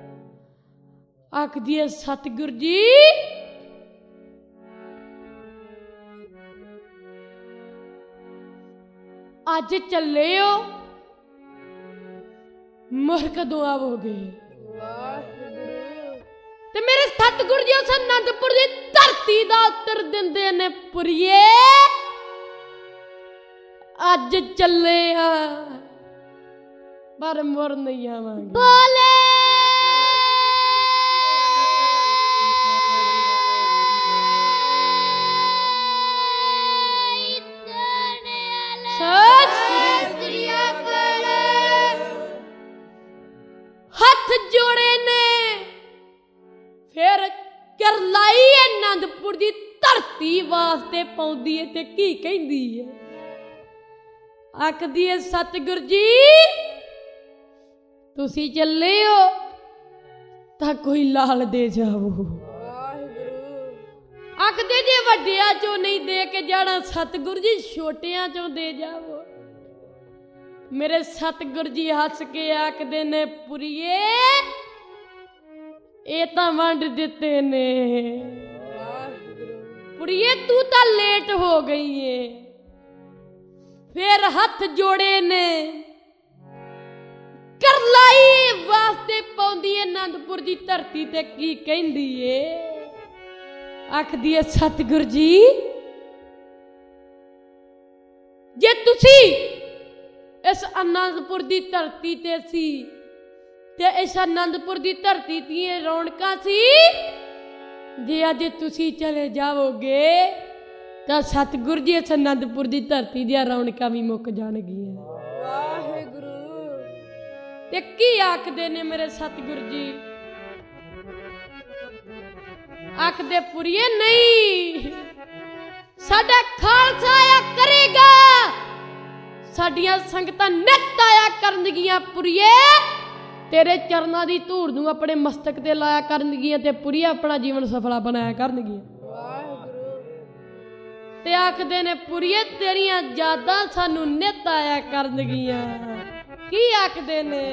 S2: ਆਖਦੀ ਏ ਸਤਿਗੁਰ ਜੀ ਅੱਜ ਚੱਲੇ ਹੋ, ਮੁੜ ਕਦੋਂ ਆਵੋਗੇ।
S3: ਵਾਹਿਗੁਰੂ।
S2: ਤੇ ਮੇਰੇ ਸਤਿਗੁਰ ਜੀ ਉਸ ਅਨੰਦਪੁਰ ਦੀ ਧਰਤੀ ਦਾ ਉੱਤਰ ਦਿੰਦੇ ਨੇ, ਪੁਰੀਏ ਅੱਜ ਚੱਲੇ ਆ ਪਰ ਮੁੜ ਨਹੀਂ ਆਵਾਂਗੇ। ਬੋਲੇ ਹੱਥ ਜੋੜੇ ਨੇ, ਫਿਰ ਕਰਲਾਈ ਅਨੰਦਪੁਰ ਦੀ ਧਰਤੀ ਵਾਸਤੇ ਪਾਉਂਦੀ ਏ ਤੇ ਕੀ ਕਹਿੰਦੀ ਏ। ਆਖਦੀ ਏ ਸਤਿਗੁਰ ਜੀ ਤੁਸੀਂ ਚੱਲੇ ਹੋ ਤਾਂ ਕੋਈ ਲਾਲ ਦੇ ਜਾਵੋ।
S3: ਵਾਹਿਗੁਰੂ।
S2: ਆਖਦੇ ਜੇ ਵੱਡਿਆਂ ਚੋਂ ਨਹੀਂ ਦੇ ਕੇ ਜਾਣਾ ਸਤਿਗੁਰ ਜੀ ਛੋਟਿਆਂ ਚੋਂ ਦੇ ਜਾਵੋ। ਮੇਰੇ ਸਤਿਗੁਰ ਜੀ ਹੱਸ ਕੇ ਆਖਦੇ ਨੇ, ਪੁਰੀਏ ਇਹ ਤਾਂ ਵੰਡ ਦਿੱਤੇ ਨੇ। ਪੁਰੀਏ ਤੂੰ ਤਾਂ ਲੇਟ ਹੋ ਗਈ ਏ। ਫਿਰ ਹੱਥ ਜੋੜੇ ਨੇ, ਕਰਲਾਈ ਵਾਸਤੇ ਪਾਉਂਦੀ ਏ ਅਨੰਦਪੁਰ ਦੀ ਧਰਤੀ ਤੇ ਕੀ ਕਹਿੰਦੀ ਏ। ਆਖਦੀ ਏ ਸਤਿਗੁਰ ਜੀ ਜੇ ਤੁਸੀਂ ਇਸ ਅਨੰਦਪੁਰ ਦੀ ਧਰਤੀ ਤੇ ਸੀ ਤੇ ਇਸ ਅਨੰਦਪੁਰ ਦੀ ਧਰਤੀ ਦੀਆਂ ਰੌਣਕਾਂ ਸੀ, ਜੇ ਅੱਜ ਤੁਸੀਂ ਚਲੇ ਜਾਵੋਗੇ ਤਾਂ ਸਤਿਗੁਰ ਜੀ ਇਸ ਅਨੰਦਪੁਰ ਦੀ ਧਰਤੀ ਦੀਆਂ ਰੌਣਕਾਂ ਵੀ ਮੁੱਕ ਜਾਣਗੀਆਂ।
S3: ਵਾਹਿਗੁਰੂ।
S2: ਤੇ ਕੀ ਆਖਦੇ ਨੇ ਮੇਰੇ ਸਤਿਗੁਰ ਜੀ। ਆਖਦੇ ਪੁਰੀਏ ਨਹੀਂ, ਸਾਡਾ ਖਾਲਸਾ ਆਇਆ ਕਰੇਗਾ, ਸਾਡੀਆਂ ਸੰਗਤਾਂ ਨਿੱਤ ਆਇਆ ਕਰਨਗੀਆਂ। ਪੁਰੀਏ ਤੇਰੇ ਚਰਨਾਂ ਦੀ ਧੂੜ ਨੂੰ ਆਪਣੇ ਮਸਤਕ ਤੇ ਲਾਇਆ ਕਰਨਗੀਆਂ ਤੇ ਪੁਰੀਏ ਆਪਣਾ ਜੀਵਨ ਸਫਲਾ ਬਣਾਇਆ ਕਰਨਗੀਆਂ। ਤੇ ਆਖਦੇ ਨੇ ਪੁਰੀਏ ਤੇਰੀਆਂ ਯਾਦਾਂ ਸਾਨੂੰ ਨਿੱਤ ਆਇਆ ਕਰਨਗੀਆਂ। ਕੀ ਆਖਦੇ ਨੇ,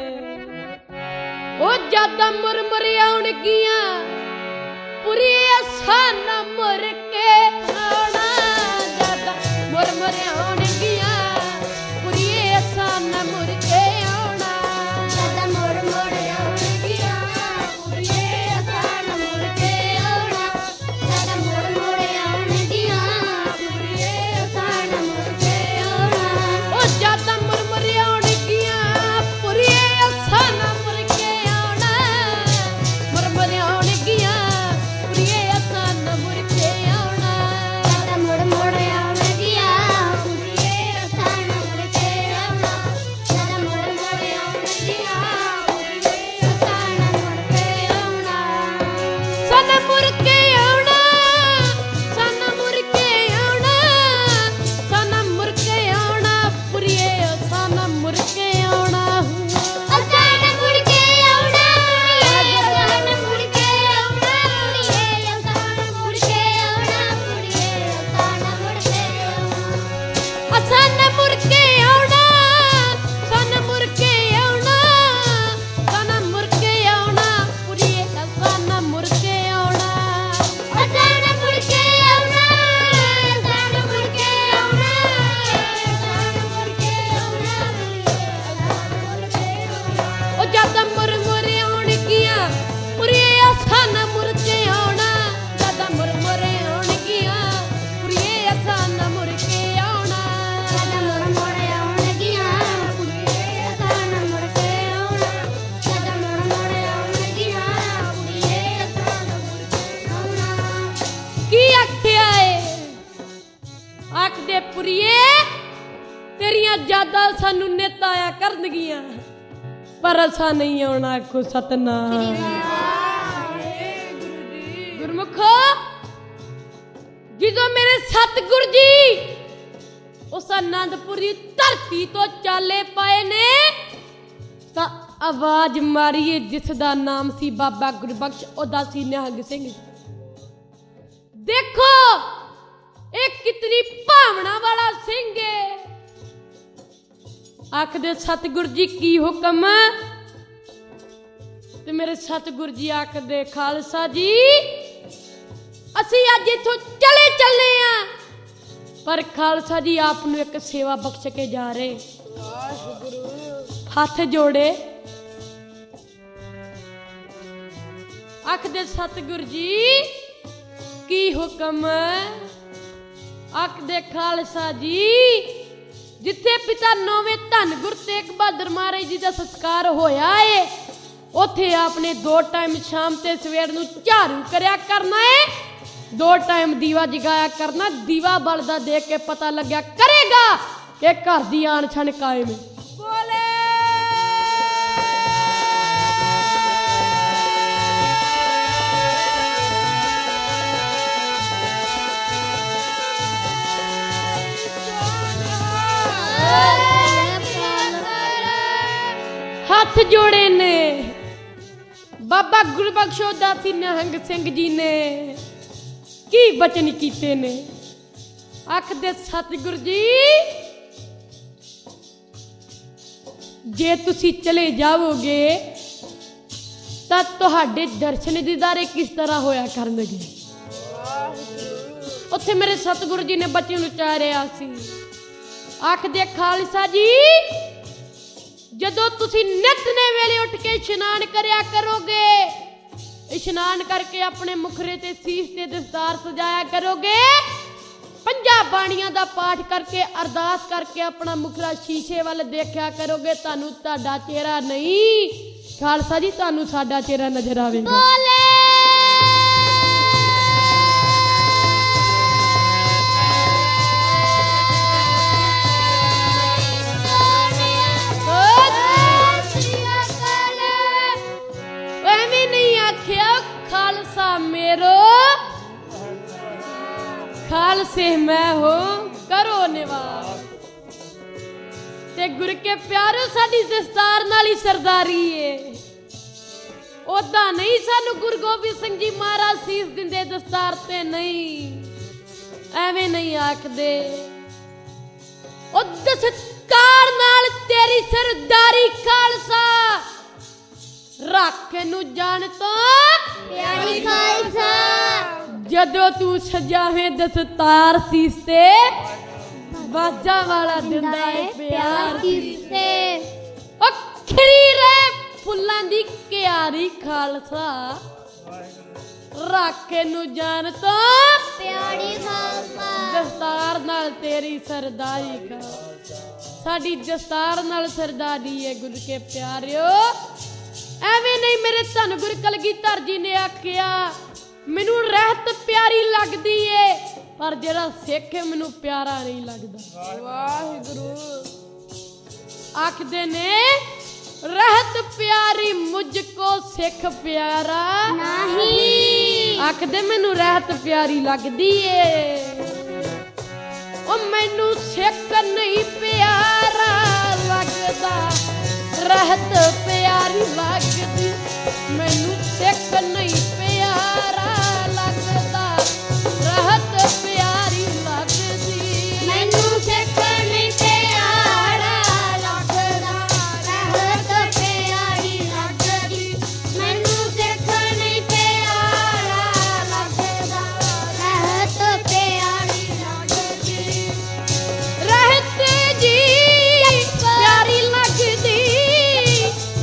S2: ਉਹ ਯਾਦਾਂ ਮੁਰ ਮੁਰ ਆਉਣਗੀਆਂ, ਪੁਰੀਏ ਸਾਨਾ ਮੁਰ ਕੇ ਆਉਣਾ। ਯਾਦਾਂ ਮੁਰ ਮੁਰ ਆਉਣਗੀਆਂ, ਪੁਰੀਏ ਸਾਨਾ ਮੁਰ ਕੇ ਆਉਣਾ। ਯਾਦਾਂ ਮੁਰ ਮੁਰ ਆਉਣਗੀਆਂ, ਪੁਰੀਏ ਸਾਨਾ ਮੁਰ ਕੇ ਆਉਣਾ। ਯਾਦਾਂ ਮੁਰ ਮੁਰ ਆਉਣਗੀਆਂ, ਪੁਰੀਏ ਸਾਨਾ ਮੁਰ ਕੇ ਆਉਣਾ। ਉਹ ਯਾਦਾਂ ਮੁਰ ਮੁਰ ਆਉਣਗੀਆਂ, ਪੁਰੀਏ ਸਾਨਾ ਮੁਰ ਕੇ ਆਉਣਾ। ਮੁਰ ਮੁਰ ਆਉਣਗੀਆਂ, ਪੁਰੀਏ ਸਾਨਾ ਮੁਰ ਕੇ ਆਉਣਾ। ਯਾਦਾਂ ਮੁਰ ਮੁਰ ਆਉਣਗੀਆਂ, ਪੁਰੀਏ ਸਾਨਾ ਮੁਰ ਕੇ ਆਉਣਾ। ਯਾਦਾਂ ਮੁਰ ਮੁਰ ਆਉਣਗੀਆਂ, ਪੁਰੀਏ ਸਾਨਾ ਮੁਰ ਕੇ ਆਉਣਾ। ਸਾਨਾ ਮੁਰ ਕੇ ਆਉਣਾ, ਸਾਨਾ ਮੁਰ ਕੇ ਆਉਣਾ, ਸਾਨਾ ਮੁਰ ਕੇ ਆਉਣਾ, ਪੁਰੀਏ ਸਾਨਾ ਮੁਰ ਕੇ ਆਉਣਾ। ਸਾਨਾ ਮੁੜ ਕੇ ਆਉਣਾ, ਸਾਨਾ ਮੁੜ ਕੇ ਆਉਣਾ, ਪੁਰੀਏ ਸਾਨਾ ਮੁੜ ਕੇ ਆਉਣਾ, ਪੁਰੀਏ ਸਾਨਾ ਮੁੜ ਕੇ ਆਉਣਾ। ਸਾਨਾ ਮੁੜ ਕੇ ਆਉਣਾ, ਸਾਨਾ ਮੁੜ ਕੇ ਆਉਣਾ, ਪਰ ਅਸਾਂ ਨਹੀਂ ਆਉਣਾ, ਆਖੋ ਸਤਨਾਮ। ਗੁਰਮੁਖੋ, ਜਦੋਂ ਮੇਰੇ ਸਤਿਗੁਰ ਜੀ ਉਸ ਆਨੰਦਪੁਰ ਦੀ ਧਰਤੀ ਤੋਂ ਚਾਲੇ ਪਾਏ ਨੇ ਤਾਂ ਆਵਾਜ਼ ਮਾਰੀਏ ਜਿਸ ਦਾ ਨਾਮ ਸੀ ਬਾਬਾ ਗੁਰਬਖਸ਼, ਉਹਦਾ ਸੀ ਨਿਹੰਗ ਸਿੰਘ। ਦੇਖੋ ਇਹ ਕਿਤਨੀ ਭਾਵਨਾ ਵਾਲਾ ਸਿੰਘ ਹੈ। ਆਖਦੇ ਸਤਿਗੁਰ ਜੀ ਕੀ ਹੁਕਮ? ਤੇ ਮੇਰੇ ਸਤਿਗੁਰ ਜੀ ਆਖਦੇ ਖਾਲਸਾ ਜੀ ਅਸੀਂ ਅੱਜ ਇੱਥੋਂ ਚਲੇ ਚੱਲੇ ਆ, ਪਰ ਖਾਲਸਾ ਜੀ ਆਪ ਨੂੰ ਇੱਕ ਸੇਵਾ ਬਖਸ਼ ਕੇ ਜਾ ਰਹੇ। ਹੱਥ ਜੋੜੇ ਆਖਦੇ ਸਤਿਗੁਰ ਜੀ ਕੀ ਹੁਕਮ? ਆਖਦੇ ਖਾਲਸਾ ਜੀ ਜਿੱਥੇ ਪਿਤਾ ਨੌਵੇਂ ਧੰਨ ਗੁਰੂ ਤੇਗ ਬਹਾਦਰ ਮਹਾਰਾਜ ਜੀ ਦਾ ਸੰਸਕਾਰ ਹੋਇਆ ਏ, ਉੱਥੇ ਆਪਨੇ 2 ਟਾਈਮ ਸ਼ਾਮ ਤੇ ਸਵੇਰ ਨੂੰ ਝਾੜੂ ਕਰਿਆ ਕਰਨਾ ਏ, 2 ਟਾਈਮ ਦੀਵਾ ਜਗਾਇਆ ਕਰਨਾ। ਦੀਵਾ ਬਲਦਾ ਦੇਖ ਕੇ ਪਤਾ ਲੱਗਿਆ ਕਰੇਗਾ ਕਿ ਘਰ ਦੀ ਆਣ ਛਣ ਕਾਇਮ ਏ। ਹੱਥ ਜੋੜੇ ਨੇ ਬਾਬਾ ਗੁਰਬਖਸ਼ ਦਾਸੀ ਨਿਹੰਗ ਸਿੰਘ ਜੀ ਨੇ ਕੀ ਬਚਨ ਕੀਤੇ ਨੇ। ਆਖਦੇ ਸਤਿਗੁਰ ਜੀ ਜੇ ਤੁਸੀਂ ਚਲੇ ਜਾਵੋਗੇ ਤਾਂ ਤੁਹਾਡੇ ਦਰਸ਼ਨ ਦੀਦਾਰੇ ਕਿਸ ਤਰ੍ਹਾਂ ਹੋਇਆ ਕਰਨਗੇ। ਉੱਥੇ ਮੇਰੇ ਸਤਿਗੁਰੂ ਜੀ ਨੇ ਬਚਨ ਉਚਾਰਿਆ ਸੀ। ਆਖਦੇ ਖਾਲਸਾ ਜੀ ਜਦੋਂ ਤੁਸੀਂ ਨਿਤਨੇ ਵੇਲੇ ਉੱਠ ਕੇ ਇਸ਼ਨਾਨ ਕਰਿਆ ਕਰੋਗੇ, ਇਸ਼ਨਾਨ ਕਰਕੇ ਆਪਣੇ ਮੁਖਰੇ ਤੇ ਸੀਸ ਤੇ ਦਸਤਾਰ ਸਜਾਇਆ ਕਰੋਗੇ, 5 ਬਾਣੀਆਂ ਦਾ ਪਾਠ ਕਰਕੇ ਅਰਦਾਸ ਕਰਕੇ ਆਪਣਾ ਮੁਖਰਾ ਸ਼ੀਸ਼ੇ ਵੱਲ ਦੇਖਿਆ ਕਰੋਗੇ, ਤੁਹਾਨੂੰ ਤੁਹਾਡਾ ਚਿਹਰਾ ਨਹੀਂ ਖਾਲਸਾ ਜੀ ਤੁਹਾਨੂੰ ਸਾਡਾ ਚਿਹਰਾ ਨਜ਼ਰ ਆਵੇਗਾ। खालसा मेरो खालसे मैं हो करो निवास। ते गुरु के प्यारे साडी दस्तार नाल ही सरदारी है, ओदा नहीं सानू गुरु गोबिंद सिंह जी महाराज सीस दिंदे दस्तार ते नहीं, एवें नहीं आखदे। ओ दस्तार नाल तेरी सरदारी खालसा रख नू जान तो प्यारी खालसा, जदों तू सजावे दस्तार सीस ते बाजा वाला दिंदा है प्यार सीसे। ओ खीरे फुल्लां दी क्यारी खालसा रख नू जान तो प्यारी खालसा, दस्तार नाल तेरी सरदारी का साडी दस्तार नाल सरदारी है गुरु के प्यारियो। ਐਵੇਂ ਨਹੀਂ ਮੇਰੇ ਧੰਨ ਗੁਰੂ ਕਲਗੀਧਰ ਜੀ ਨੇ ਆਖਿਆ ਮੈਨੂੰ ਰਹਿਤ ਪਿਆਰੀ ਲੱਗਦੀ ਏ ਪਰ ਜਿਹੜਾ ਸਿੱਖ ਮੈਨੂੰ ਪਿਆਰਾ ਨਹੀਂ ਲੱਗਦਾ। ਵਾਹਿਗੁਰੂ ਆਖਦੇ ਨੇ ਰਹਿਤ ਪਿਆਰੀ ਮੁਝ ਕੋ ਸਿੱਖ ਪਿਆਰਾ ਨਹੀਂ, ਆਖਦੇ ਮੈਨੂੰ ਰਹਿਤ ਪਿਆਰੀ ਲੱਗਦੀ ਏ ਉਹ ਮੈਨੂੰ ਸਿੱਖ ਨਹੀਂ ਪਿਆਰਾ ਲੱਗਦਾ। रहत प्यारी लगदी मैनू सिख नहीं प्यारा लगदा, रहत प्यारी लगदी मैनू सिख नहीं प्यारा लगदा, रहत प्यारी लगदी मैनू सिख नहीं प्यारा लगदा, रहत प्यारी लगदी। रहत जी प्यारी लगदी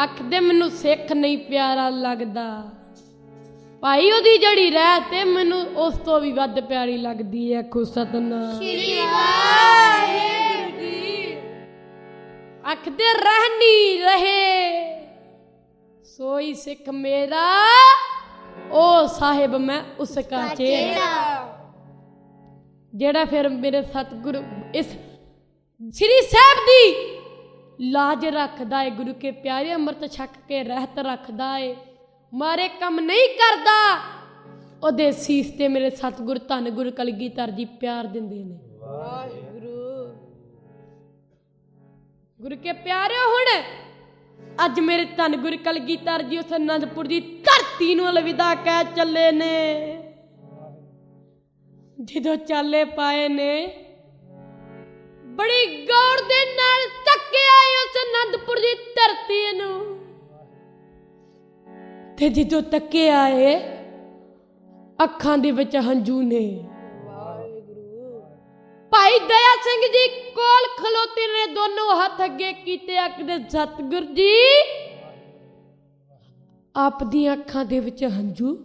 S2: ਆਖਦੇ ਮੈਨੂੰ ਸਿੱਖ ਨਹੀਂ ਪਿਆਰਾ ਲੱਗਦਾ, ਭਾਈ ਉਹਦੀ ਜਿਹੜੀ ਰਹਿ ਤੇ ਮੈਨੂੰ ਉਸ ਤੋਂ ਵੀ ਵੱਧ ਪਿਆਰੀ ਲੱਗਦੀ ਹੈ। ਆਖੋ ਸਤਨਾਮ
S3: ਸ੍ਰੀ ਵਾਹਿਗੁਰੂ ਜੀ।
S2: ਆਖਦੇ ਰਹਿਣੀ ਰਹੇ ਸੋਈ ਸਿੱਖ ਮੇਰਾ, ਉਹ ਸਾਹਿਬ ਮੈਂ ਉਸ ਕਾ ਚੇਹਰਾ। ਜਿਹੜਾ ਫਿਰ ਮੇਰੇ ਸਤਿਗੁਰੂ ਇਸ ਸ੍ਰੀ ਸਾਹਿਬ ਦੀ ਲਾਜ ਰੱਖਦਾ ਏ, ਗੁਰੂ ਕੇ ਪਿਆਰੇ ਅੰਮ੍ਰਿਤ ਛਕ ਕੇ ਰਹਿਤ ਰੱਖਦਾ ਏ, ਮਾਰੇ ਕੰਮ ਨਹੀਂ ਕਰਦਾ, ਉਹਦੇ ਸੀਸ ਤੇ ਮੇਰੇ ਸਤਿਗੁਰ ਧੰਨ ਗੁਰ ਕਲਗੀਧਰ ਜੀ ਪਿਆਰ ਦਿੰਦੇ ਨੇ।
S3: ਵਾਹਿਗੁਰੂ।
S2: ਗੁਰੂ ਕੇ ਪਿਆਰਿਓ ਹੁਣ ਅੱਜ ਮੇਰੇ ਧੰਨ ਗੁਰ ਕਲਗੀਧਰ ਜੀ ਉਸ ਅਨੰਦਪੁਰ ਦੀ ਧਰਤੀ ਨੂੰ ਅਲਵਿਦਾ ਕਹਿ ਚੱਲੇ ਨੇ। ਜਦੋਂ ਚਾਲੇ ਪਾਏ ਨੇ ਬੜੀ ਗੌਰ ਦੇ ਨਾਲ ਤੱਕਿਆ ਉਸ ਅਨੰਦਪੁਰ ਦੀ ਧਰਤੀ ਨੂੰ, ਤੇ ਜਦੋਂ ਤੱਕਿਆ ਏ ਅੱਖਾਂ ਦੇ ਵਿੱਚ ਹੰਝੂ ਨੇ।
S3: ਵਾਹਿਗੁਰੂ।
S2: ਭਾਈ ਦਇਆ ਸਿੰਘ ਜੀ ਕੋਲ ਖਲੋਤੇ ਨੇ, ਦੋਨੋਂ ਹੱਥ ਅੱਗੇ ਕੀਤੇ, ਆਖਦੇ ਸਤਿਗੁਰ ਜੀ ਆਪ ਦੀਆਂ ਅੱਖਾਂ ਦੇ ਵਿੱਚ ਹੰਝੂ।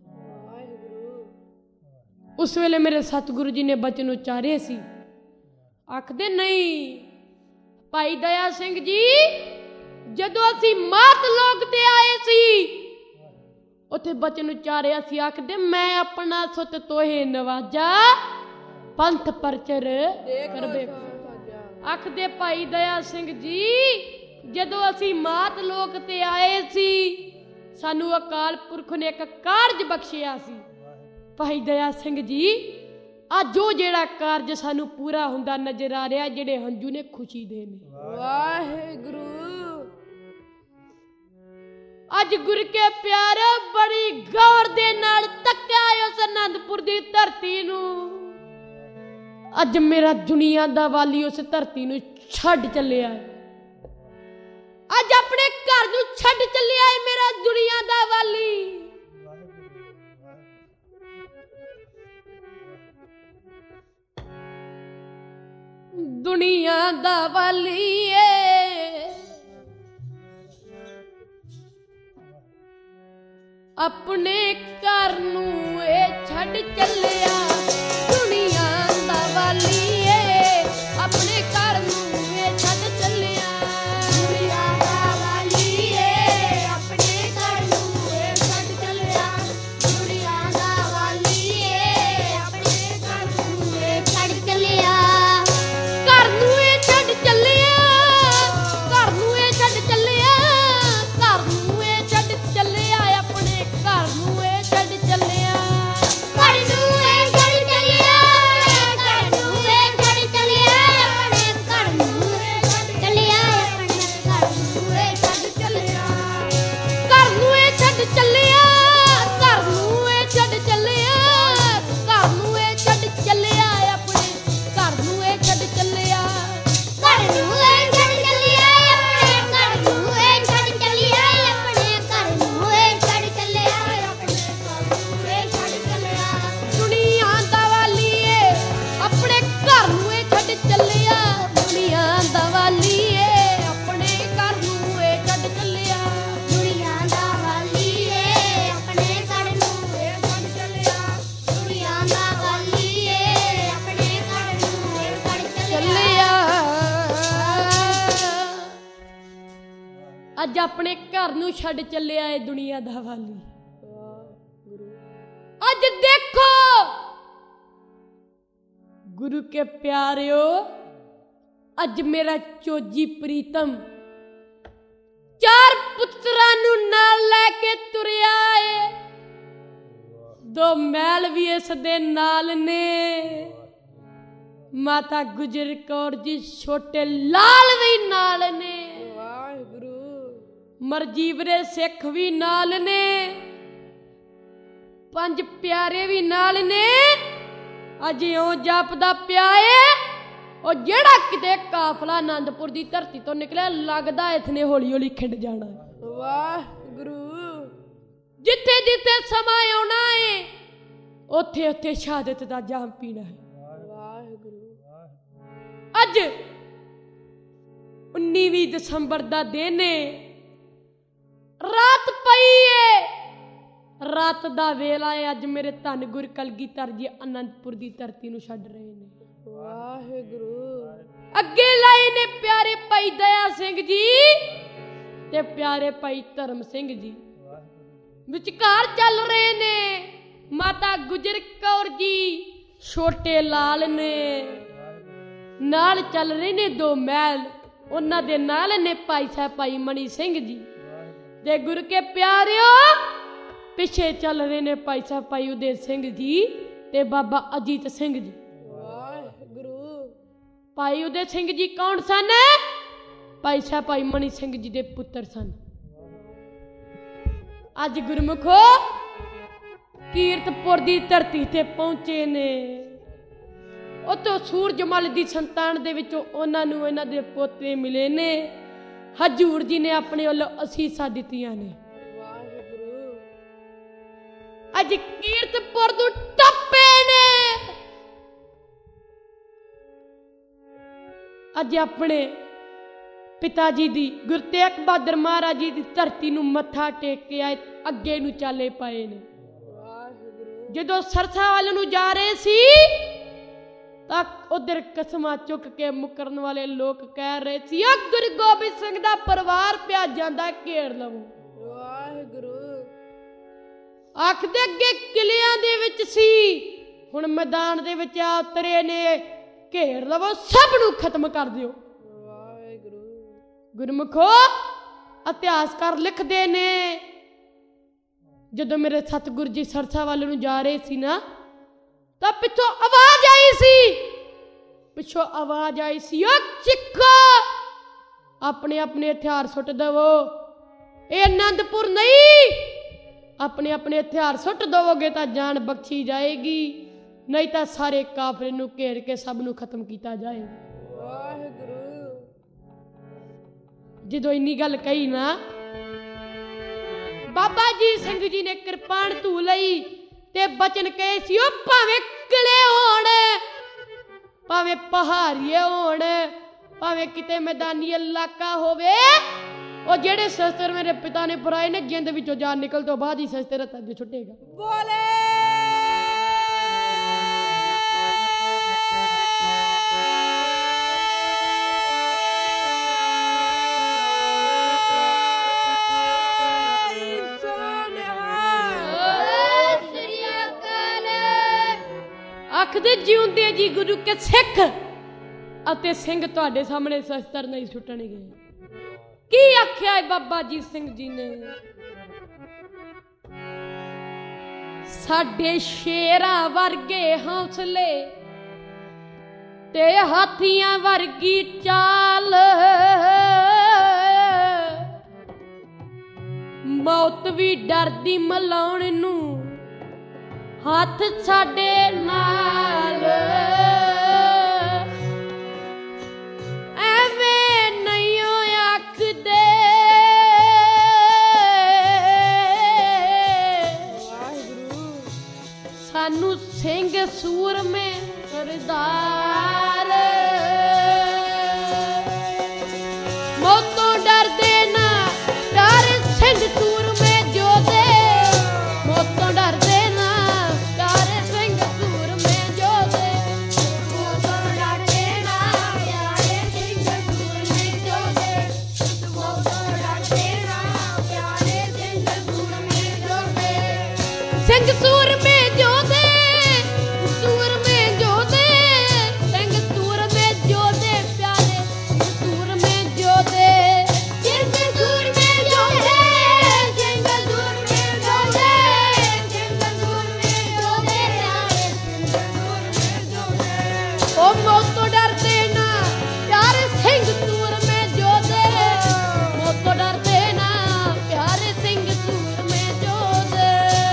S2: ਉਸ ਵੇਲੇ ਮੇਰੇ ਸਤਿਗੁਰੂ ਜੀ ਨੇ ਬਚਨ ਉਚਾਰੇ ਸੀ। ਆਖਦੇ ਨਹੀਂ ਭਾਈ ਦਇਆ ਸਿੰਘ ਜੀ, ਜਦੋਂ ਅਸੀਂ ਮਾਤ ਲੋਕ ਤੇ ਆਏ ਸੀ ਉੱਥੇ ਬਚਨ ਉਚਾਰਿਆ ਸੀ। ਆਖਦੇ ਮੈਂ ਆਪਣਾ ਸੁਤ ਤੋਹੇ ਨਵਾਜਾ, ਪੰਥ ਪਰਚਰ ਕਰਵੇ। ਆਖਦੇ ਭਾਈ ਦਇਆ ਸਿੰਘ ਜੀ, ਜਦੋਂ ਅਸੀਂ ਮਾਤ ਲੋਕ ਤੇ ਆਏ ਸੀ ਸਾਨੂੰ ਅਕਾਲ ਪੁਰਖ ਨੇ ਇੱਕ ਕਾਰਜ ਬਖਸ਼ਿਆ ਸੀ। ਭਾਈ ਦਇਆ ਸਿੰਘ ਜੀ ਅੱਜ ਉਹ ਜਿਹੜਾ ਕਾਰਜ ਸਾਨੂੰ ਪੂਰਾ ਹੁੰਦਾ ਨਜ਼ਰ ਆ ਰਿਹਾ, ਜਿਹੜੇ ਹੰਝੂ ਨੇ ਖੁਸ਼ੀ ਦੇ ਨੇ।
S3: ਵਾਹਿਗੁਰੂ।
S2: ਅੱਜ ਗੁਰ ਕੇ ਪਿਆਰੇ ਬੜੀ ਗੌਰ ਦੇ ਨਾਲ ਤੱਕਿਆ ਉਸ ਅਨੰਦਪੁਰ ਦੀ ਧਰਤੀ ਨੂੰ। ਅੱਜ ਮੇਰਾ ਦੁਨੀਆ ਦਾ ਵਾਲੀ ਉਸ ਧਰਤੀ ਨੂੰ ਛੱਡ ਚੱਲਿਆ, ਅੱਜ ਆਪਣੇ ਘਰ ਨੂੰ ਛੱਡ ਚੱਲਿਆ ਏ ਮੇਰਾ ਦੁਨੀਆ ਦਾ ਵਾਲੀ। ਦੁਨੀਆ ਦਾ ਵਾਲੀ ਏ ਆਪਣੇ ਘਰ ਨੂੰ ਇਹ ਛੱਡ ਚੱਲਿਆ। ਦੁਨੀਆ ਦਾ ਵਾਲੀ ਏ ਆਪਣੇ ਘਰ ਨੂੰ ਇਹ ਛੱਡ ਚੱਲਿਆ। ਦੁਨੀਆ ਦਾ ਵਾਲੀ ਏ ਆਪਣੇ ਘਰ ਨੂੰ ਇਹ ਛੱਡ ਚੱਲਿਆ। ਦੁਨੀਆ ਦਾ ਵਾਲੀ ਏ ਆਪਣੇ ਘਰ ਨੂੰ ਇਹ ਛੱਡ ਚੱਲਿਆ। ਘਰ ਨੂੰ ਇਹ ਛੱਡ ਚੱਲਿਆ, ਘਰ ਨੂੰ ਇਹ ਛੱਡ ਚੱਲਿਆ, ਘਰ ਨੂੰ ਇਹ ਛੱਡ ਚੱਲਿਆ, ਆਪਣੇ ਘਰ ਨੂੰ ਇਹ ਛੱਡ ਚੱਲਿਆ। ਘਰ ਨੂੰ ਇਹ ਛੱਡ ਚੱਲਿਆ, ਘਰ ਨੂੰ ਇਹ ਛੱਡ ਚੱਲਿਆ, ਆਪਣੇ ਘਰ ਨੂੰ ਇਹ ਛੱਡ ਚੱਲਿਆ, ਆਪਣੇ ਘਰ ਨੂੰ ਇਹ ਛੱਡ ਚੱਲਿਆ। ਘਰ ਨੂੰ ਇਹ ਛੱਡ ਚੱਲਿਆ, ਘਰ ਨੂੰ ਇਹ ਛੱਡ ਚੱਲਿਆ, ਘਰ ਨੂੰ ਇਹ ਛੱਡ ਚੱਲਿਆ, ਆਪਣੇ ਘਰ ਨੂੰ ਇਹ ਛੱਡ ਚੱਲਿਆ। ਘਰ ਨੂੰ ਇਹ ਛੱਡ ਚੱਲਿਆ, ਆਪਣੇ ਘਰ ਨੂੰ ਇਹ ਛੱਡ ਚੱਲਿਆ, ਆਪਣੇ ਘਰ ਨੂੰ ਇਹ ਛੱਡ ਚੱਲਿਆ, ਆਪਣੇ ਘਰ ਨੂੰ ਇਹ ਛੱਡ ਚੱਲਿਆ। ਦੁਨੀਆ ਦਾ ਵਾਲੀ ਏ ਆਪਣੇ ਘਰ ਨੂੰ ਇਹ ਛੱਡ ਚੱਲਿਆ। ਦੁਨੀਆ ਦਾ ਵਾਲੀ ਏ ਆਪਣੇ ਘਰ ਨੂੰ ਇਹ ਛੱਡ ਚੱਲਿਆ। ਦੁਨੀਆ ਦਾ ਵਾਲੀ ਏ ਆਪਣੇ ਘਰ ਨੂੰ ਇਹ ਛੱਡ ਚੱਲਿਆ। ਦੁਨੀਆ ਦਾ ਵਾਲੀ ਏ ਆਪਣੇ ਘਰ ਨੂੰ ਇਹ ਛੱਡ ਚੱਲਿਆ। ਅੱਜ ਆਪਣੇ ਘਰ ਨੂੰ ਛੱਡ ਚੱਲਿਆ ਏ ਦੁਨੀਆ ਦਾ ਵਾਲੀ। ਅੱਜ ਦੇਖੋ ਗੁਰੂ ਕੇ ਪਿਆਰਿਓ, ਅੱਜ ਮੇਰਾ ਚੋਜੀ ਪ੍ਰੀਤਮ ਚਾਰ ਪੁੱਤਰਾਂ ਨੂੰ ਨਾਲ ਲੈ ਕੇ ਤੁਰਿਆ ਏ। 2 ਮਹਿਲ ਵੀ ਇਸ ਦੇ ਨਾਲ ਨੇ। ਮਾਤਾ ਗੁਜਰ ਕੌਰ ਜੀ ਛੋਟੇ ਲਾਲ ਵੀ ਨਾਲ ਨੇ।
S3: ਵਾਹਿਗੁਰੂ।
S2: ਮਰਜੀਵਰੇ ਸਿੱਖ ਵੀ ਨਾਲ ਨੇ। 5 ਪਿਆਰੇ ਵੀ ਨਾਲ ਨੇ। ਅੱਜ ਇਉਂ ਜਾਪਦਾ ਪਿਆ ਏ ਉਹ ਜਿਹੜਾ ਕਿਤੇ ਕਾਫਲਾ ਆਨੰਦਪੁਰ ਦੀ ਧਰਤੀ ਤੋਂ ਨਿਕਲਿਆ, ਲੱਗਦਾ ਇਥਨੇ ਹੌਲੀ ਹੌਲੀ ਖਿੰਡ ਜਾਣਾ।
S3: ਵਾਹਿਗੁਰੂ।
S2: ਜਿੱਥੇ ਜਿੱਥੇ ਸਮਾਂ ਆਉਣਾ ਏ ਉੱਥੇ ਉੱਥੇ ਸ਼ਹਾਦਤ ਦਾ ਜਾਮ ਪੀਣਾ ਹੈ।
S3: ਵਾਹਿਗੁਰੂ।
S2: ਅੱਜ 19 ਦਸੰਬਰ ਦਾ ਦਿਨ ਏ। ਰਾਤ ਦਾ ਵੇਲਾ ਹੈ। ਅੱਜ ਮੇਰੇ ਧੰਨ ਗੁਰ ਕਲਗੀਧਰ ਜੀ ਅਨੰਦਪੁਰ ਦੀ ਧਰਤੀ ਨੂੰ ਛੱਡ ਰਹੇ ਨੇ।
S3: ਵਾਹਿਗੁਰੂ।
S2: ਅੱਗੇ ਲਾਏ ਨੇ ਪਿਆਰੇ ਭਾਈ ਦਇਆ ਸਿੰਘ ਜੀ ਤੇ ਪਿਆਰੇ ਭਾਈ ਧਰਮ ਸਿੰਘ ਜੀ। ਵਿਚਕਾਰ ਚੱਲ ਰਹੇ ਨੇ ਮਾਤਾ ਗੁਜਰ ਕੌਰ ਜੀ, ਛੋਟੇ ਲਾਲ ਨੇ ਨਾਲ ਚੱਲ ਰਹੇ ਨੇ ਦੋ ਮਹਿਲ, ਉਹਨਾਂ ਦੇ ਨਾਲ ਨੇ ਭਾਈ ਸਾਹਿਬ ਭਾਈ ਮਣੀ ਸਿੰਘ ਜੀ ਤੇ ਗੁਰੂ ਕੇ ਪਿਆਰਿਓ ਪਿੱਛੇ ਚੱਲ ਰਹੇ ਨੇ ਭਾਈ ਸਾਹਿਬ ਭਾਈ ਉਦੈ ਸਿੰਘ ਜੀ ਤੇ ਬਾਬਾ ਅਜੀਤ ਸਿੰਘ ਜੀ।
S3: ਵਾਹਿਗੁਰੂ।
S2: ਭਾਈ ਉਦੈ ਸਿੰਘ ਜੀ ਕੌਣ ਸਨ? ਭਾਈ ਸਾਹਿਬ ਭਾਈ ਮਣੀ ਸਿੰਘ ਜੀ ਦੇ ਪੁੱਤਰ ਸਨ। ਅੱਜ ਗੁਰਮੁਖੋ ਕੀਰਤਪੁਰ ਦੀ ਧਰਤੀ ਤੇ ਪਹੁੰਚੇ ਨੇ। ਉਤੋਂ ਸੂਰਜਮਲ ਦੀ ਸੰਤਾਨ ਦੇ ਵਿੱਚੋਂ ਉਹਨਾਂ ਨੂੰ ਇਹਨਾਂ ਦੇ ਪੋਤੇ ਮਿਲੇ ਨੇ। ਹਜੂਰ ਜੀ ਨੇ ਆਪਣੇ ਵੱਲੋਂ ਅਸੀਸਾਂ ਦਿੱਤੀਆਂ ਨੇ।
S3: ਵਾਹਿਗੁਰੂ।
S2: ਅੱਜ ਕੀਰਤਪੁਰ ਨੂੰ ਟੱਪੇ ਨੇ। ਅੱਜ ਆਪਣੇ ਪਿਤਾ ਜੀ ਦੀ ਗੁਰੂ ਤੇਗ ਬਹਾਦਰ ਮਹਾਰਾਜ ਜੀ ਦੀ ਧਰਤੀ ਨੂੰ ਮੱਥਾ ਟੇਕ ਕੇ ਆਏ, ਅੱਗੇ ਨੂੰ ਚਾਲੇ ਪਏ ਨੇ। ਜਦੋਂ ਸਰਸਾ ਵੱਲ ਨੂੰ ਜਾ ਰਹੇ ਸੀ ਤਾਂ ਉਧਰ ਕਸਮਾਂ ਚੁੱਕ ਕੇ ਮੁਕਰਨ ਵਾਲੇ ਲੋਕ ਕਹਿ ਰਹੇ ਸੀ, ਗੁਰੂ ਗੋਬਿੰਦ ਸਿੰਘ ਦਾ ਪਰਿਵਾਰ ਪਿਆ ਜਾਂਦਾ, ਘੇਰ ਲਵੋ।
S3: ਵਾਹਿਗੁਰੂ।
S2: ਆਖਦੇ ਅੱਗੇ ਕਿਲਿਆਂ ਦੇ ਵਿੱਚ ਸੀ, ਹੁਣ ਮੈਦਾਨ ਦੇ ਵਿੱਚ ਆ ਉਤਰੇ ਨੇ, ਘੇਰ ਲਵੋ, ਸਭ ਨੂੰ ਖਤਮ ਕਰ ਦਿਓ। ਗੁਰਮੁਖੋ ਇਤਿਹਾਸਕਾਰ ਲਿਖਦੇ ਨੇ ਜਦੋਂ ਮੇਰੇ ਸਤਿਗੁਰੂ ਜੀ ਸਰਸਾ ਵੱਲ ਨੂੰ ਜਾ ਰਹੇ ਸੀ ਨਾ ਤਾਂ ਪਿੱਛੋਂ ਆਵਾਜ਼ ਆਈ ਸੀ, ਓ ਚਿੱਕੋ ਆਪਣੇ ਆਪਣੇ ਹਥਿਆਰ ਸੁੱਟ ਦੇਵੋ, ਇਹ ਆਨੰਦਪੁਰ ਨਹੀਂ, ਆਪਣੇ ਆਪਣੇ ਹਥਿਆਰ ਸੁੱਟ ਦੇਵੋਗੇ ਤਾਂ ਜਾਨ ਬਖਸ਼ੀ ਜਾਏਗੀ, ਨਹੀਂ ਤਾਂ ਸਾਰੇ ਕਾਫਰੇ ਨੂੰ ਘੇਰ ਕੇ ਸਭ ਨੂੰ ਖਤਮ ਕੀਤਾ ਜਾਏਗਾ।
S3: ਵਾਹਿਗੁਰੂ।
S2: ਜਦੋਂ ਇੰਨੀ ਗੱਲ ਕਹੀ ਨਾ ਬਾਬਾ ਜੀ ਸਿੰਘ ਜੀ ਨੇ ਕਿਰਪਾਨ ਧੂ ਲਈ ਤੇ ਬਚਨ ਕਹੇ ਸੀ, ਉਹ ਭਾਵੇਂ ਕਿਲੇ ਹੋਣ, ਭਾਵੇਂ ਪਹਾੜੀਏ ਹੋਣ, ਭਾਵੇਂ ਕਿਤੇ ਮੈਦਾਨੀ ਇਲਾਕਾ ਹੋਵੇ, ਉਹ ਜਿਹੜੇ ਸ਼ਸਤਰ ਮੇਰੇ ਪਿਤਾ ਨੇ ਫੜਾਏ ਨੇ, ਜਿੰਦ ਵਿੱਚੋਂ ਜਾਨ ਨਿਕਲ ਤੋਂ ਬਾਅਦ ਹੀ ਸ਼ਸਤਰ ਹੱਥਾਂ 'ਚ ਛੁੱਟੇਗਾ।
S3: ਬੋਲੇ
S2: ਆਖਦੇ ਜਿਉਂਦੇ ਜੀ ਗੁਰੂ ਕੇ ਸਿੱਖ ਅਤੇ ਸਿੰਘ ਤੁਹਾਡੇ ਸਾਹਮਣੇ ਸ਼ਸਤਰ ਨਹੀਂ ਸੁੱਟਣਗੇ। ਕੀ ਆਖਿਆ ਹੈ ਬਾਬਾ ਅਜੀਤ ਸਿੰਘ ਜੀ ਨੇ? ਸਾਡੇ ਸ਼ੇਰਾਂ ਵਰਗੇ ਹੌਸਲੇ ਤੇ ਹਾਥੀਆਂ ਵਰਗੀ ਚਾਲ, ਮੌਤ ਵੀ ਡਰਦੀ ਮਲਾਉਣ ਨੂੰ ਹੱਥ ਸਾਡੇ ਨਾਲ, ਐਵੇਂ ਨਹੀਂ ਆਖਦੇ ਸਾਨੂੰ ਸਿੰਘ ਸੂਰਮੇ ਸਰਦਾਰ, ਮੌਤੋਂ ਡਰਦੇ ਨਾ ਡਰ ਸਿੰਘ ਸੂਰਮੇ ਜੋਧੇ, ਮੌਤੋਂ ਡਰਦੇ ਨਾ ਡਰ ਸਿੰਘ ਸੂਰਮੇ ਜੋਧੇ, ਮੌਤੋਂ ਡਰਦੇ ਨਾ ਪਿਆਰੇ ਸਿੰਘ ਸੂਰਮੇ ਜੋਧੇ, ਮੌਤੋਂ ਡਰਦੇ ਨਾ ਪਿਆਰੇ ਸਿੰਘ ਸੂਰਮੇ ਜੋਧੇ, ਸਿੰਘ ਸੂਰਮੇ ਜੋਧੇ, ਸੂਰਮੇ ਜੋਧੇ, ਸਿੰਘ ਸੂਰਮੇ ਜੋਧੇ, ਪਿਆਰੇ ਸੂਰਮੇ ਜੋਧੇ, ਸਿੰਘ ਸੂਰਮੇ ਜੋਧੇ, ਸਿੰਘ ਸੂਰਮੇ ਜੋਧੇ, ਸਿੰਘ ਸੂਰਮੇ ਜੋਧੇ, ਪਿਆਰੇ ਸੂਰਮੇ ਜੋਧੇ, ਉਹ ਮੌਤੋਂ ਡਰਦੇ ਨਾ ਪਿਆਰੇ ਸਿੰਘ ਸੂਰਮੇ ਜੋਧੇ, ਮੌਤੋਂ ਡਰਦੇ ਨਾ ਪਿਆਰੇ ਸਿੰਘ ਸੂਰਮੇ ਜੋਧੇ,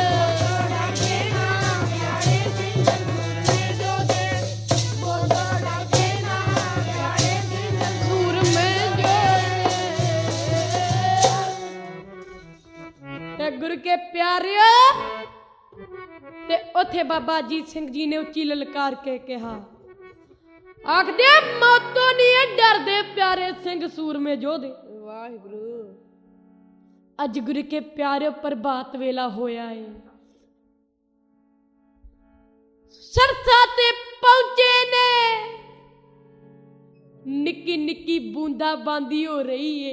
S2: ਗੁਰੂ ਕੇ ਪਿਆਰਿਓ। ਤੇ ਉੱਥੇ ਬਾਬਾ ਅਜੀਤ ਸਿੰਘ ਜੀ ਨੇ ਉੱਚੀ ਲਲਕਾਰ ਕੇ ਕਿਹਾ, ਆਖਦੇ ਮੌਤੋਂ ਨਹੀਂ ਡਰਦੇ ਪਿਆਰੇ ਸਿੰਘ ਸੂਰਮੇ ਜੋਧੇ।
S3: ਵਾਹਿਗੁਰੂ।
S2: ਅੱਜ ਗੁਰੂ ਕੇ ਪਿਆਰਿਓ ਪ੍ਰਭਾਤ ਵੇਲਾ ਹੋਇਆ ਏ। सरसा ते पहुंचे ने, निक्की निक्की बूंदा बांदी हो रही है।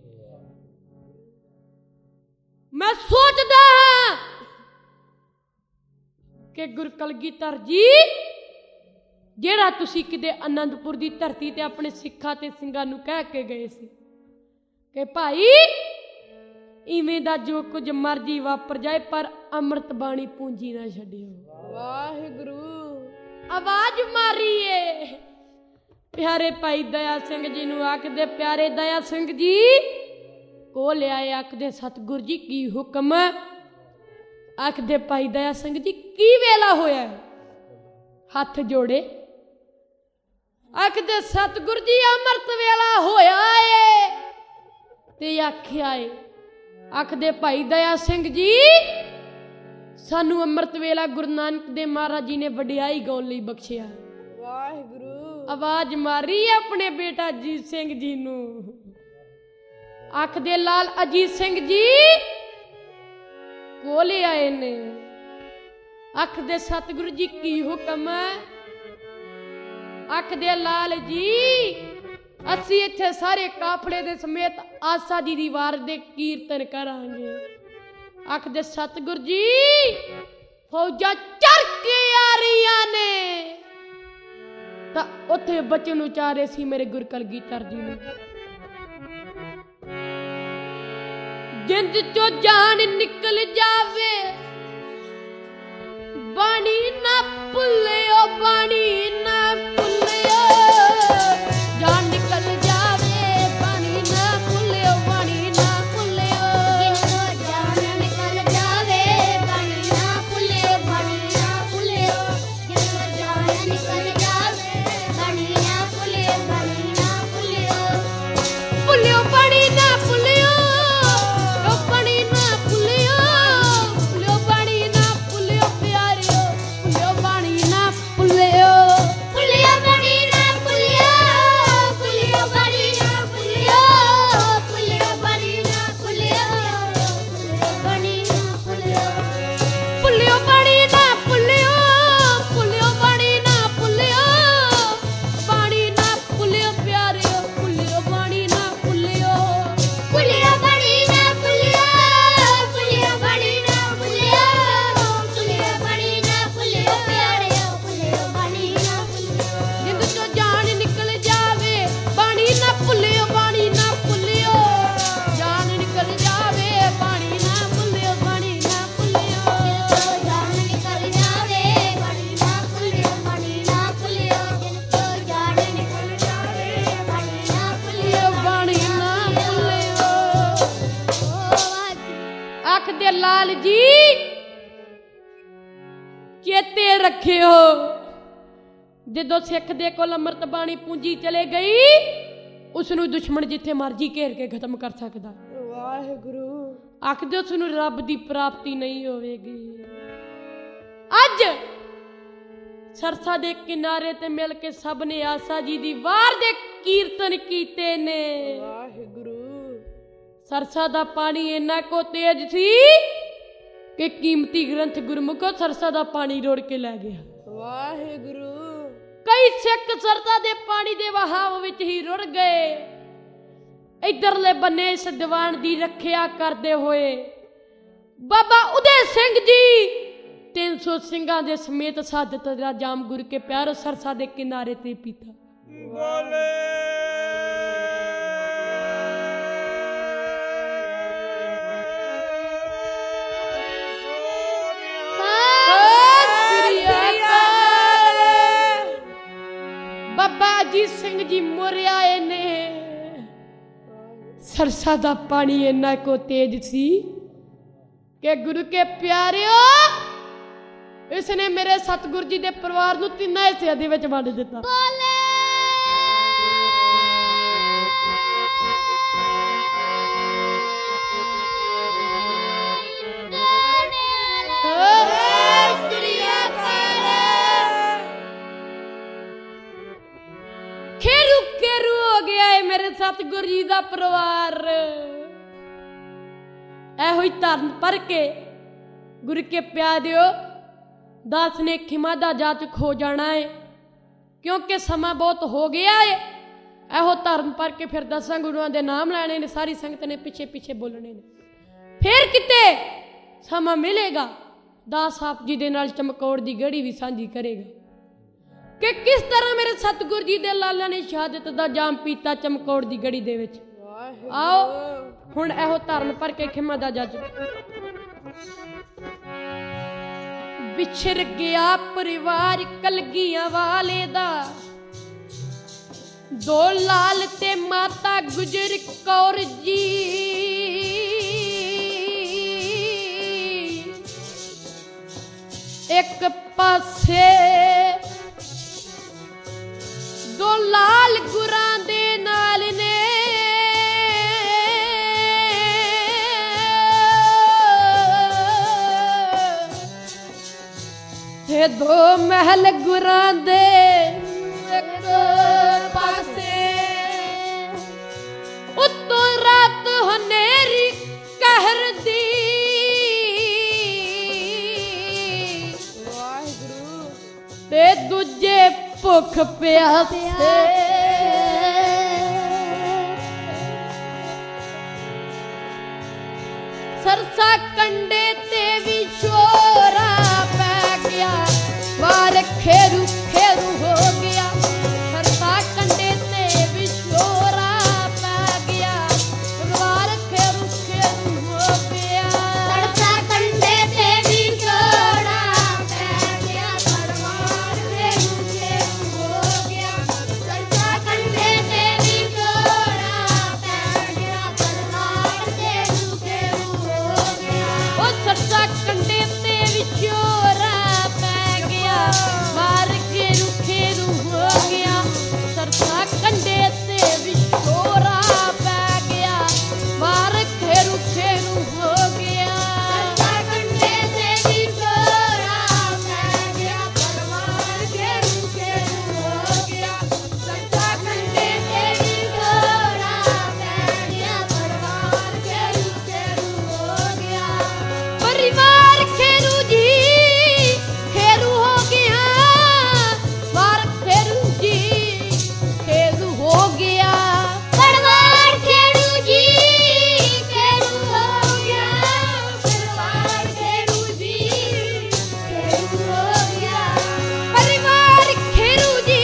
S2: मैं सोचदा हां कि गुरु कलगीधर जी, ਜਿਹੜਾ ਤੁਸੀਂ ਕਿਤੇ ਆਨੰਦਪੁਰ ਦੀ ਧਰਤੀ ਤੇ ਆਪਣੇ ਸਿੱਖਾਂ ਤੇ ਸਿੰਘਾਂ ਨੂੰ ਕਹਿ ਕੇ ਗਏ ਸੀ ਕਿ ਭਾਈ ਇਵੇਂ ਦਾ ਜੋ ਕੁਝ ਮਰਜੀ ਵਾਪਰ ਜਾਏ ਪਰ ਅੰਮ੍ਰਿਤ ਬਾਣੀ ਪੂੰਜੀ ਨਾ ਛੱਡਿਓ।
S3: ਵਾਹਿਗੁਰੂ।
S2: ਆਵਾਜ਼ ਮਾਰੀ ਏ ਪਿਆਰੇ ਭਾਈ ਦਇਆ ਸਿੰਘ ਜੀ ਨੂੰ, ਆਖਦੇ ਪਿਆਰੇ ਦਇਆ ਸਿੰਘ ਜੀ ਕੋਲ ਆਏ, ਆਖਦੇ ਸਤਿਗੁਰ ਜੀ ਕੀ ਹੁਕਮ? ਆਖਦੇ ਭਾਈ ਦਇਆ ਸਿੰਘ ਜੀ ਕੀ ਵੇਲਾ ਹੋਇਆ? ਹੱਥ ਜੋੜੇ, ਆਖਦੇ ਸਤਿਗੁਰ ਜੀ ਅੰਮ੍ਰਿਤ ਵੇਲਾ ਹੋਇਆ ਏ। ਤੇ ਆਖਿਆ ਏ, ਆਖਦੇ ਭਾਈ ਦਇਆ ਸਿੰਘ ਜੀ ਸਾਨੂੰ ਅੰਮ੍ਰਿਤ ਵੇਲਾ ਗੁਰੂ ਨਾਨਕ ਦੇਵ ਮਹਾਰਾਜ ਜੀ ਨੇ ਵਡਿਆਈ ਗਾਉਣ ਲਈ ਬਖਸ਼ਿਆ।
S3: ਵਾਹਿਗੁਰੂ।
S2: ਆਵਾਜ਼ ਮਾਰੀ ਆਪਣੇ ਬੇਟਾ ਅਜੀਤ ਸਿੰਘ ਜੀ ਨੂੰ, ਆਖਦੇ ਲਾਲ ਅਜੀਤ ਸਿੰਘ ਜੀ ਕੋਲ ਆਏ ਨੇ, ਆਖਦੇ ਸਤਿਗੁਰੂ ਜੀ ਕੀ ਹੁਕਮ ਹੈ? ਆਖਦੇ ਲਾਲ ਜੀ ਅਸੀਂ ਇੱਥੇ ਸਾਰੇ ਕਾਫਲੇ ਦੇ ਸਮੇਤ ਆਸਾ ਜੀ ਦੀ ਵਾਰ ਦੇ ਕੀਰਤਨ ਕਰਾਂਗੇ। ਆਖਦੇ ਸਤਿਗੁਰ ਜੀ ਫੌਜਾਂ ਚੜ ਕੇ ਆ ਰਹੀਆਂ ਨੇ। ਤਾਂ ਉੱਥੇ ਬਚਨ ਉਚਾਰੇ ਸੀ ਮੇਰੇ ਗੁਰੂ ਕਲਗੀਧਰ ਜੀ ਨੇ, ਜਿੰਦ ਚੋਂ ਜਾਨ ਨਿਕਲ ਜਾਵੇ ਬਾਣੀ ਨਾ ਭੁੱਲਿਓ, ਬਾਣੀ ਨਾ ਭੁੱਲਿਓ, ਜਾਨ ਨਿਕਲ ਜਾਵੇ ਬਾਣੀ ਨਾ ਭੁੱਲਿਓ, ਬਾਣੀ ਨਾ ਭੁੱਲਿਓ,
S4: ਜਿੰਦੋਂ ਜਾਨ ਨਿਕਲ ਜਾਵੇ ਬਾਣੀ ਨਾ ਭੁੱਲਿਓ, ਬਾਣੀ ਨਾ ਭੁੱਲਿਓ, ਜਿੰਦੋਂ ਜਾਨ ਨਿਕਲ ਜਾਵੇ ਬਾਣੀ ਨਾ ਭੁੱਲਿਓ, ਬਾਣੀ ਨਾ ਭੁੱਲਿਓ,
S2: ਭੁੱਲਿਓ ਬਾਣੀ ਨਾ ਭੁੱਲਿਓ, ਉਹ ਬਾਣੀ ਨਾ ਭੁੱਲਿਓ, ਭੁੱਲਿਓ ਬਾਣੀ ਨਾ ਭੁੱਲਿਓ ਪਿਆਰਿਓ, ਭੁੱਲਿਓ ਬਾਣੀ ਨਾ ਭੁੱਲਿਓ।
S4: ਭੁੱਲਿਓ ਬਾਣੀ ਨਾ ਭੁੱਲਿਓ, ਭੁੱਲਿਓ ਬਾਣੀ ਨਾ ਭੁੱਲਿਓ, ਭੁੱਲਿਓ ਬਾਣੀ ਨਾ ਭੁੱਲਿਓ, ਭੁੱਲਿਓ ਬਾਣੀ ਨਾ ਭੁੱਲਿਓ,
S2: ਭੁੱਲਿਓ ਬਾਣੀ ਨਾ ਭੁੱਲਿਓ, ਭੁੱਲਿਓ ਬਾਣੀ ਨਾ ਭੁੱਲਿਓ, ਬਾਣੀ ਨਾ ਭੁੱਲਿਓ ਪਿਆਰਿਓ, ਭੁੱਲਿਓ ਬਾਣੀ ਨਾ ਭੁੱਲਿਓ।
S4: ਭੁੱਲਿਓ ਬਾਣੀ ਨਾ ਭੁੱਲਿਓ, ਭੁੱਲਿਓ ਬਾਣੀ ਨਾ ਭੁੱਲਿਓ, ਭੁੱਲਿਓ ਬਾਣੀ ਨਾ ਭੁੱਲਿਓ ਪਿਆਰਿਓ, ਭੁੱਲਿਓ ਬਾਣੀ ਨਾ ਭੁੱਲਿਓ,
S2: ਜਿੰਦ ਚੋਂ ਜਾਨ ਨਿਕਲ ਜਾਵੇ ਬਾਣੀ ਨਾ ਭੁੱਲਿਓ, ਬਾਣੀ ਨਾ ਭੁੱਲਿਓ, ਜਾਨ ਨਿਕਲ ਜਾਵੇ ਬਾਣੀ ਨਾ ਭੁੱਲਿਓ, ਬਾਣੀ ਨਾ ਭੁੱਲਿਓ,
S4: ਜਿੰਦੋਂ ਜਾਨ ਨਿਕਲ ਜਾਵੇ ਬਾਣੀ ਨਾ ਭੁੱਲਿਓ, ਬਾਣੀ ਨਾ ਭੁੱਲਿਓ, ਜਿੰਦੋਂ ਜਾਨ ਨਿਕਲ ਜਾਵੇ ਬਾਣੀ ਨਾ ਭੁੱਲਿਓ,
S2: ਬਾਣੀ ਨਾ ਭੁੱਲਿਓ। ਆਖਦੇ ਲਾਲ ਜੀ ਚੇਤੇ ਰੱਖਿਓ ਜਦੋਂ ਸਿੱਖ ਦੇ ਕੋਲ ਅੰਮ੍ਰਿਤ ਬਾਣੀ ਪੂੰਜੀ ਚਲੇ ਗਈ ਉਸ ਨੂੰ ਦੁਸ਼ਮਣ ਜਿੱਥੇ ਮਰਜੀ ਘੇਰ ਕੇ ਖਤਮ ਕਰ ਸਕਦਾ।
S3: ਵਾਹਿਗੁਰੂ।
S2: ਆਖਦੇ ਉਸ ਨੂੰ ਰੱਬ ਦੀ ਪ੍ਰਾਪਤੀ ਨਹੀਂ ਹੋਵੇਗੀ। ਅੱਜ ਸਰਸਾ ਦੇ ਕਿਨਾਰੇ ਤੇ ਮਿਲ ਕੇ ਸਭ ਨੇ ਆਸਾ ਜੀ ਦੀ ਵਾਰ ਦੇ ਕੀਰਤਨ ਕੀਤੇ ਨੇ।
S3: ਵਾਹਿਗੁਰੂ।
S2: ਸਰਸਾ ਦਾ ਪਾਣੀ ਇੰਨਾ ਕੋ ਤੇਜ਼ ਸੀ ਕਿ ਕੀਮਤੀ ਗ੍ਰੰਥ ਗੁਰਮੁਖੋ ਸਰਸਾ ਦਾ ਪਾਣੀ ਰੋੜ ਕੇ ਲੈ ਗਿਆ।
S3: ਵਾਹਿਗੁਰੂ।
S2: ਕਈ ਸਿੱਖ ਸਰਸਾ ਦੇ ਪਾਣੀ ਦੇ ਵਹਾਅ ਵਿੱਚ ਹੀ ਰੁੜ ਗਏ। ਇਧਰਲੇ ਬੰਨੇ ਇਸ ਦੀਵਾਨ ਦੀ ਰੱਖਿਆ ਕਰਦੇ ਹੋਏ ਬਾਬਾ ਉਦੇ ਸਿੰਘ ਜੀ 300 ਸਿੰਘਾਂ ਦੇ ਸਮੇਤ ਸਾਧਤ ਦਾ ਜਾਮ ਗੁਰੂ ਕੇ ਪਿਆਰੋ ਸਰਸਾ ਦੇ ਕਿਨਾਰੇ ਤੇ ਪੀਤਾ।
S1: ਬੋਲੇ
S2: ਬਾਬਾ ਅਜੀਤ ਸਿੰਘ ਜੀ ਮੋਰਿਆ ਨੇ। ਸਰਸਾ ਦਾ ਪਾਣੀ ਇੰਨਾ ਕੋ ਤੇਜ਼ ਸੀ ਕਿ ਗੁਰੂ ਕੇ ਪਿਆਰਿਓ ਇਸ ਨੇ ਮੇਰੇ ਸਤਿਗੁਰ ਜੀ ਦੇ ਪਰਿਵਾਰ ਨੂੰ 3 ਹਿੱਸਿਆਂ ਦੇ ਵਿੱਚ ਵੰਡ ਦਿੱਤਾ। ਖੇਰੂ ਹੋ ਗਿਆ ਏ ਮੇਰੇ ਸਤਿਗੁਰ ਜੀ ਦਾ ਪਰਿਵਾਰ। ਇਹੋ ਹੀ ਧਰਨ ਪਰ ਕੇ ਗੁਰੂ ਕੇ ਪਿਆਰਿਓ ਦਾਸ ਨੇ ਖਿਮਾ ਦਾ ਜਾਚਕ ਹੋ ਜਾਣਾ ਏ, ਕਿਉਂਕਿ ਸਮਾਂ ਬਹੁਤ ਹੋ ਗਿਆ ਏ। ਇਹੋ ਧਰਮ ਪਰ ਕੇ ਫਿਰ 10 ਗੁਰੂਆਂ ਦੇ ਨਾਮ ਲੈਣੇ ਨੇ, ਸਾਰੀ ਸੰਗਤ ਨੇ ਪਿੱਛੇ ਪਿੱਛੇ ਬੋਲਣੇ ਨੇ। ਫਿਰ ਕਿਤੇ ਸਮਾਂ ਮਿਲੇਗਾ ਦਾਸ ਆਪ ਜੀ ਦੇ ਨਾਲ ਚਮਕੌਰ ਦੀ ਗੜੀ ਵੀ ਸਾਂਝੀ ਕਰੇਗਾ ਕਿ ਕਿਸ ਤਰ੍ਹਾਂ ਮੇਰੇ ਸਤਿਗੁਰ ਜੀ ਦੇ ਲਾਲਾਂ ਨੇ ਸ਼ਹਾਦਤ ਦਾ ਜਾਮ ਪੀਤਾ ਚਮਕੌਰ ਦੀ ਗੜੀ ਦੇ ਵਿੱਚ। ਆਓ ਹੁਣ ਇਹੋ ਧਰਮ ਪਰ ਕੇ ਖਿਮਾ ਦਾ ਜੱਜ ਵਿਛੜ ਗਿਆ ਪਰਿਵਾਰ ਕਲਗੀਆਂ ਵਾਲੇ ਦਾ, 2 ਲਾਲ ਤੇ ਮਾਤਾ ਗੁਜਰ ਕੌਰ ਜੀ। ਇੱਕ ਪਾਸੇ 2 ਲਾਲ ਗੁਰਾਂ ਦੇ ਨਾਲ ਨੇ, ਤੇ 2 ਮਹਿਲ ਗੁਰਾਂ ਦੇ ਇੱਕ ਪਾਸੇ। ਉੱਤੋਂ ਰਾਤ ਹਨੇਰੀ ਕਹਿਰ ਦੀ,
S3: ਵਾਹਿਗੁਰੂ
S2: ਤੇ ਦੂਜੇ ਭੁੱਖ ਪਿਆਸੇ। ਸਰਸਾ ਕੰਡੇ ਤੇ ਵੀ ਸ਼ੋਰਾ ਪੈ ਗਿਆ, ਵਾਰ ਖੇਰੂ ਖੇਰੂ ਹੋ ਗਿਆ। ਸਰਸਾ ਕੰਡੇ ਤੇ ਵੀ ਸ਼ੋਰਾ ਪੈ ਗਿਆ, ਵਾਰ ਖੇਰੂ ਖੇਰੂ ਹੋ ਗਿਆ।
S4: ਸਰਸਾ ਕੰਡੇ ਤੇ ਵੀ ਛੋੜਾ ਪੈ ਗਿਆ, ਪਰਵਾਰ ਖੇਰੂ ਖੇਰੂ ਹੋ ਗਿਆ। ਸਰਸਾ ਕੰਡੇ ਤੇ ਵੀ ਛੋੜਾ ਪੈ ਗਿਆ, ਪਰਵਾਰ ਖੇਰੂ ਖੇਰੂ ਹੋ ਗਿਆ।
S2: ਉਹ ਸਰਸਾ ਕੰਡੇ ਤੇ ਵੀ ਸ਼ੋਰਾ ਪੈ ਗਿਆ, ਵਾਰ ਖੇਰੂ ਖੇਰੂ ਹੋ ਗਿਆ। ਸਰਸਾ ਕੰਡੇ ਤੇ ਵੀ ਸ਼ੋਰਾ ਪੈ ਗਿਆ, ਵਾਰ ਖੇਰੂ ਖੇਰੂ ਹੋ ਗਿਆ।
S4: ਸਰਸਾ ਕੰਡੇ ਤੇ ਵੀ ਛੋੜਾ ਪੈ ਗਿਆ, ਪਰਵਾਰ ਖੇਰੂ ਖੇਰੂ ਹੋ ਗਿਆ। ਸਰਸਾ ਕੰਡੇ ਤੇ ਵੀ ਛੋੜਾ ਪੈ ਗਿਆ, ਪਰਵਾਰ ਖੇਰੂ ਖੇਰੂ ਹੋ ਗਿਆ।
S2: ਪਰਿਵਾਰ ਖੇਰੂ ਜੀ ਖੇਰੂ ਹੋ ਗਿਆ, ਵਾਰ ਖੇਰੂ ਜੀ ਖੇਰੂ ਹੋ ਗਿਆ।
S4: ਪਰਵਾਰ ਖੇਰੂ ਜੀ ਖੇਰੂ ਹੋ ਗਿਆ, ਪਰਵਾਰ ਖੇਰੂ ਜੀ ਖੇਰੂ ਹੋ ਗਿਆ।
S2: ਪਰਿਵਾਰ ਖੇਰੂ ਜੀ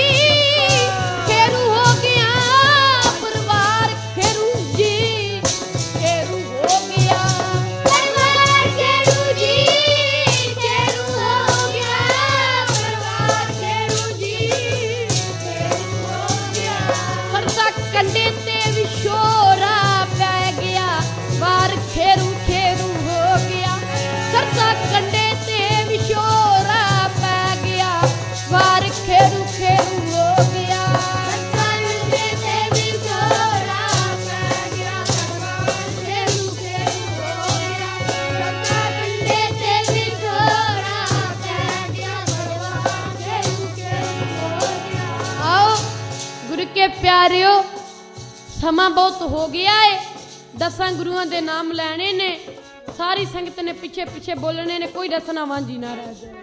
S2: ਖੇਰੂ ਹੋ ਗਿਆ, ਪਰਿਵਾਰ ਖੇਰੂ ਜੀ ਖੇਰੂ ਹੋ ਗਿਆ।
S4: ਪਰਵਾਰ ਖੇਰੂ ਜੀ ਖੇਰੂ ਹੋ ਗਿਆ, ਪਰਵਾਰ ਖੇਰੂ ਜੀ ਖੇਰੂ ਹੋ ਗਿਆ।
S2: ਸਰਸਾ ਕੰਡੇ ਤੇ ਵੀ ਸ਼ੋਰਾ ਪੈ ਗਿਆ, ਵਾਰ ਖੇਰੂ ਖੇਰੂ ਹੋ ਗਿਆ। ਸਰਸਾ ਕੰਡੇ ਤੇ ਵੀ ਸ਼ੋਰਾ ਪੈ ਗਿਆ, ਵਾਰ ਖੇਰੂ ਖੇਰੂ ਹੋ ਗਿਆ।
S4: ਕੰਡੇ ਤੇ ਵੀ ਛੋੜਾ ਪੈ ਗਿਆ, ਪਰਵਾਰ ਖੇਰੂ ਖੇਰੂ ਹੋ ਗਿਆ। ਕੰਡੇ ਤੇ ਵੀ ਛੋੜਾ ਪੈ ਗਿਆ, ਪਰਵਾਰ ਖੇਰੂ ਖੇਰੂ ਹੋ ਗਿਆ।
S2: आओ गुरु के प्यारियो, समा बहुत हो गया है। 10 गुरुओं के नाम लैने ने, सारी संगत ने पिछे पिछे बोलने ने, कोई रसना वांझी ना रह जाए।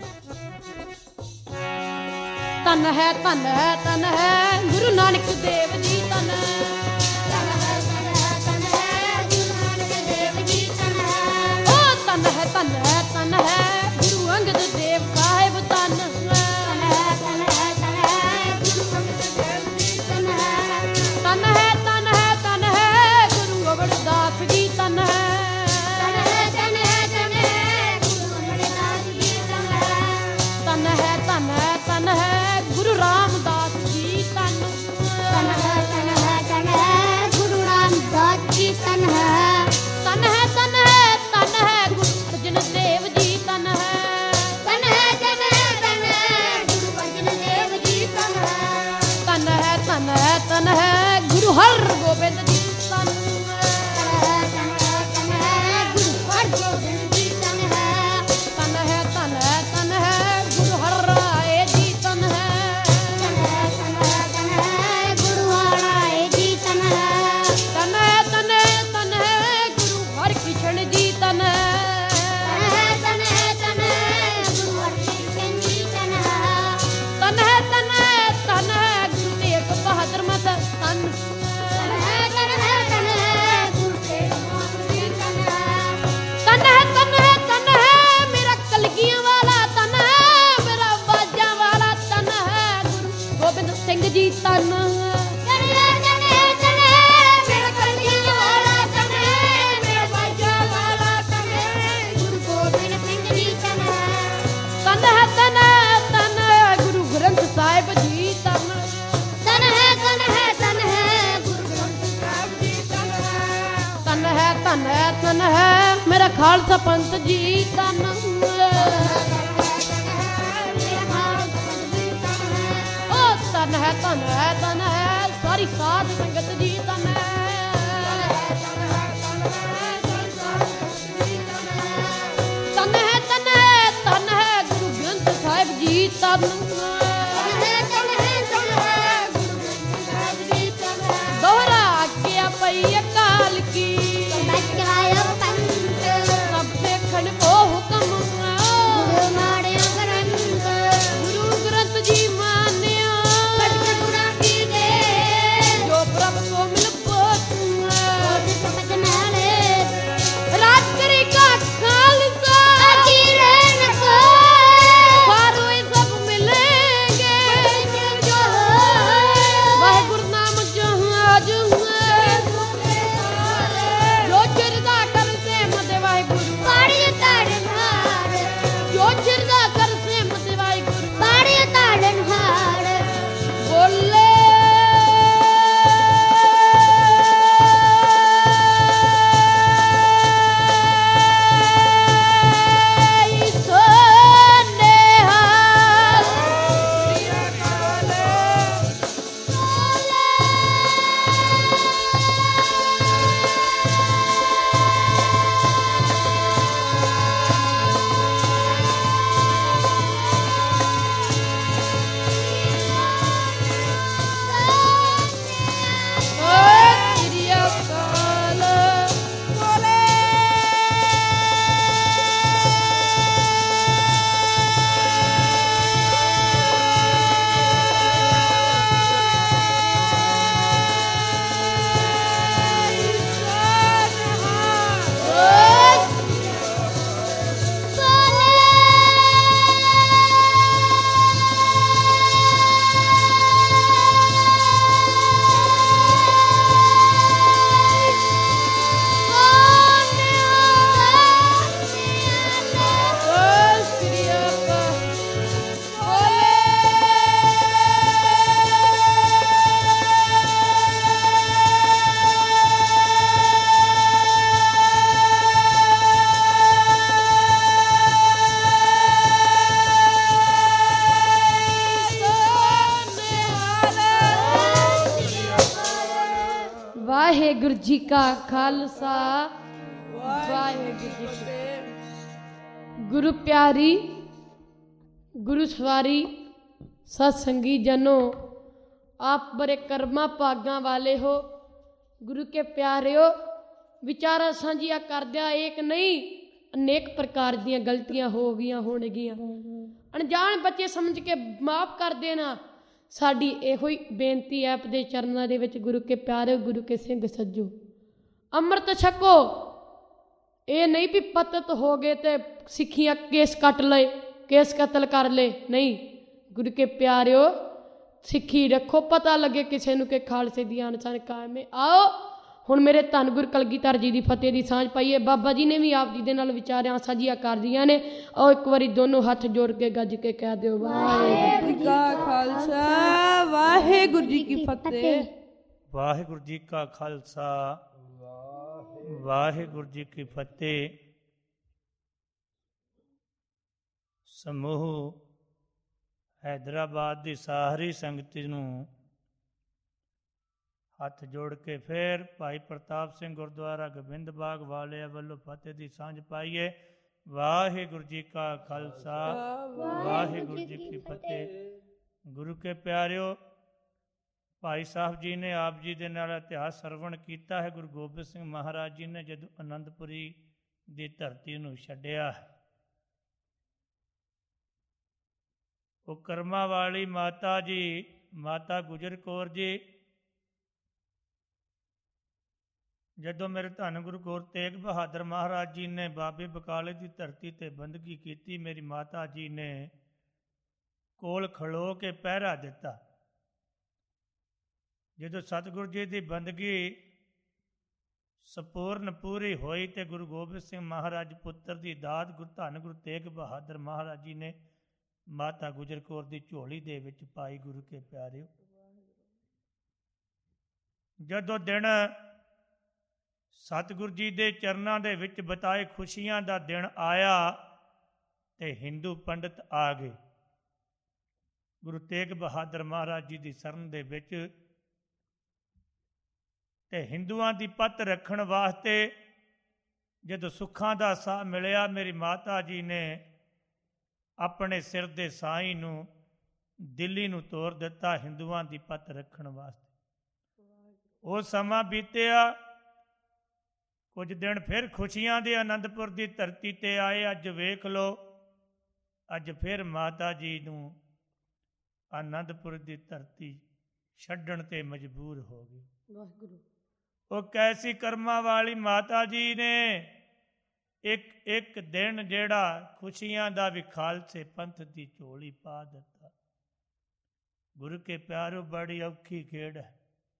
S2: तन है तन है तन है गुरु नानक देव जी, तन है।
S4: तन है गुरु नानक देव जी, तन है।
S2: ओ तन है तन है तन है गुरु अंगद देव साहिब, तन है।
S4: तन है गुरु अंगद देव जी, तन है।
S2: तन है तन है तन है गुरु अमरदास जी, तन है।
S4: तन है गुरु अमरदास जी, तन है।
S2: तन है तन है तन है गुरु रामदास जी, तन
S4: तन है गुरु रामदास जी, तन है।
S2: तन है तन है तन है गुरु अर्जन देव जी, तन है।
S4: तन है गुरु अर्जन देव जी, तन है।
S2: तन है तन है तन है गुरु हर गोबिंद जी, तन है।
S4: तन है गुरु हरगोबिंद जी, तन है।
S2: तन है तन है तन है गुरु हर राय जी, तन है।
S4: तन है गुरु हराए जी, तन है।
S2: तन है तन है तन है गुरु हर कृष्ण जी, तन है।
S4: तन है गुरु हरकृष्ण
S2: ਤਨ ਹੈ ਮੇਰਾ ਖਾਲਸਾ ਪੰਥ ਜੀ ਤਨ ਓ ਤਨ ਹੈ ਤਨ ਹੈ ਤਨ ਹੈ ਸਾਰੀ ਸਾਧ ਸੰਗਤ ਜੀ ਤਨ ਹੈ ਤਨ ਹੈ ਤਨ ਹੈ ਤਨ ਹੈ ਗੁਰੂ ਗ੍ਰੰਥ ਸਾਹਿਬ ਜੀ ਤਨ ਦੋਹਰਾ ਆਗਿਆ ਪਈ ਅਕਾਲ ਕੀ ਸਭ ਦੇਖਣ ਕੋ ਹੁਕਮ ਗੁਰੂ ਗ੍ਰੰਥ ਜੀ ਮਾਨਿਆ ਜੋ ਪ੍ਰਭ ਕੋ ਮਿਲ ਰਾਜ ਕਰੀ ਕਾ ਖਾਲਸਾ ਬਾਰੋਂ ਇਹ ਸਭ ਮਿਲੇਂਗੇ ਵਾਹਿਗੁਰੂ ਨਾਮ ਜਹਾਜ ਜੋ ਚਿਰਦਾ ਕਰ ਸੇਮਤ ਵਾਹਿਗੁਰੂ ਜੋ ਚਿਰਦਾ ਕਰ ਸੇਮਤ ਵਾਹਿਗੁਰੂ ਬੋਲੇ ਵਾਹਿਗੁਰੂ ਜੀ ਕਾ ਖਾਲਸਾ ਵਾਹਿਗੁਰੂ ਜੀ ਕੀ ਫਤਿਹ। ਗੁਰੂ ਪਿਆਰੀ ਗੁਰੂ ਸਵਾਰੀ ਸਤ ਸੰਗੀ ਜਨੋ आप बड़े कर्मा भागा वाले हो। गुरु के प्यारे हो विचारा साझिया करदिया एक नहीं अनेक प्रकार दियां गलतियां हो गई होणगियां अनजान बच्चे समझ के माफ कर देना साडी इहो ही बेनती है आपदे चरनां दे विच। गुरु के प्यारे गुरु के सिंह सज्जो अमृत छको ये नहीं भी पतत हो गए तो सिखियां केस कट ले केस कतल कर ले नहीं। गुरु के प्यारे हो सिखी रखो पता लगे किसी नूं के खालसे दी आन सान कायम है। आओ हुण मेरे धन गुर कलगीधर जी की फतेह की सांझ पाईए। बाबा जी ने भी आप जी दे नाल विचारियां साझियां कर दियां ने। आओ एक बारी दोनों हथ जोड़ के गज के कह दिओ वाहिगुरू
S3: जी का खालसा वाहिगुरू जी की फतेह।
S1: वाहिगुरू जी का खालसा वाहिगुरू जी की फतेह। समूह हैदराबाद की सारी संगत नूं हथ जोड़ के फिर भाई प्रताप सिंह गुरुद्वारा गोबिंद बाग वाले वालों फतेह की सांझ पाईए। वाहिगुरू जी का खालसा वाहिगुरू जी की फतेह। गुरु के प्यारिओ भाई साहब जी ने आप जी दे नाल इतिहास सरवण किया है। गुरु गोबिंद सिंह महाराज जी ने जदों आनंदपुरी की धरती नूं छड्डिया है वो कर्मा वाली माता जी माता गुजर कौर जी जदों मेरे धन गुरु गोर तेग बहादुर महाराज जी ने बाबे बकाले की धरती ते बंदगी की मेरी माता जी ने कोल खड़ो के पहरा दिता। जदों सतगुरु जी की बंदगी संपूर्ण पूरी हुई तो गुरु गोबिंद सिंह महाराज पुत्र की दात गुरु धन गुरु तेग बहादुर महाराज जी ने माता गुजर कौर की झोली दे विच पाई। गुरु के प्यारे जदों दिन ਸਤਿਗੁਰੂ ਜੀ ਦੇ ਚਰਨਾਂ ਦੇ ਵਿੱਚ ਬਿਤਾਏ ਖੁਸ਼ੀਆਂ ਦਾ ਦਿਨ ਆਇਆ ਤੇ ਹਿੰਦੂ ਪੰਡਤ ਆ ਗਏ ਗੁਰੂ ਤੇਗ ਬਹਾਦਰ ਮਹਾਰਾਜ ਜੀ ਦੀ ਸ਼ਰਨ ਦੇ ਵਿੱਚ, ਤੇ ਹਿੰਦੂਆਂ ਦੀ ਪੱਤ ਰੱਖਣ ਵਾਸਤੇ ਜਦੋਂ ਸੁੱਖਾਂ ਦਾ ਸਾਹ ਮਿਲਿਆ, ਮੇਰੀ ਮਾਤਾ ਜੀ ਨੇ ਆਪਣੇ ਸਿਰ ਦੇ ਸਾਈਂ ਨੂੰ ਦਿੱਲੀ ਨੂੰ ਤੋਰ ਦਿੱਤਾ ਹਿੰਦੂਆਂ ਦੀ ਪੱਤ ਰੱਖਣ ਵਾਸਤੇ। ਉਹ ਸਮਾਂ ਬੀਤਿਆ, ਕੁਝ ਦਿਨ ਫਿਰ ਖੁਸ਼ੀਆਂ ਦੇ ਅਨੰਦਪੁਰ ਦੀ ਧਰਤੀ ਤੇ ਆਏ। ਅੱਜ ਵੇਖ ਲਓ, ਅੱਜ ਫਿਰ ਮਾਤਾ ਜੀ ਨੂੰ ਅਨੰਦਪੁਰ ਦੀ ਧਰਤੀ ਛੱਡਣ ਤੇ ਮਜਬੂਰ ਹੋ ਗਏ।
S2: ਵਾਹਿਗੁਰੂ।
S1: ਉਹ ਕੈਸੀ ਕਰਮਾਂ ਵਾਲੀ ਮਾਤਾ ਜੀ ਨੇ ਇੱਕ ਦਿਨ ਜਿਹੜਾ ਖੁਸ਼ੀਆਂ ਦਾ ਵੀ ਖਾਲਸੇ ਪੰਥ ਦੀ ਝੋਲੀ ਪਾ ਦਿੱਤਾ। ਗੁਰੂ ਕੇ ਪਿਆਰੋ, ਬੜੀ ਔਖੀ ਖੇਡ ਹੈ।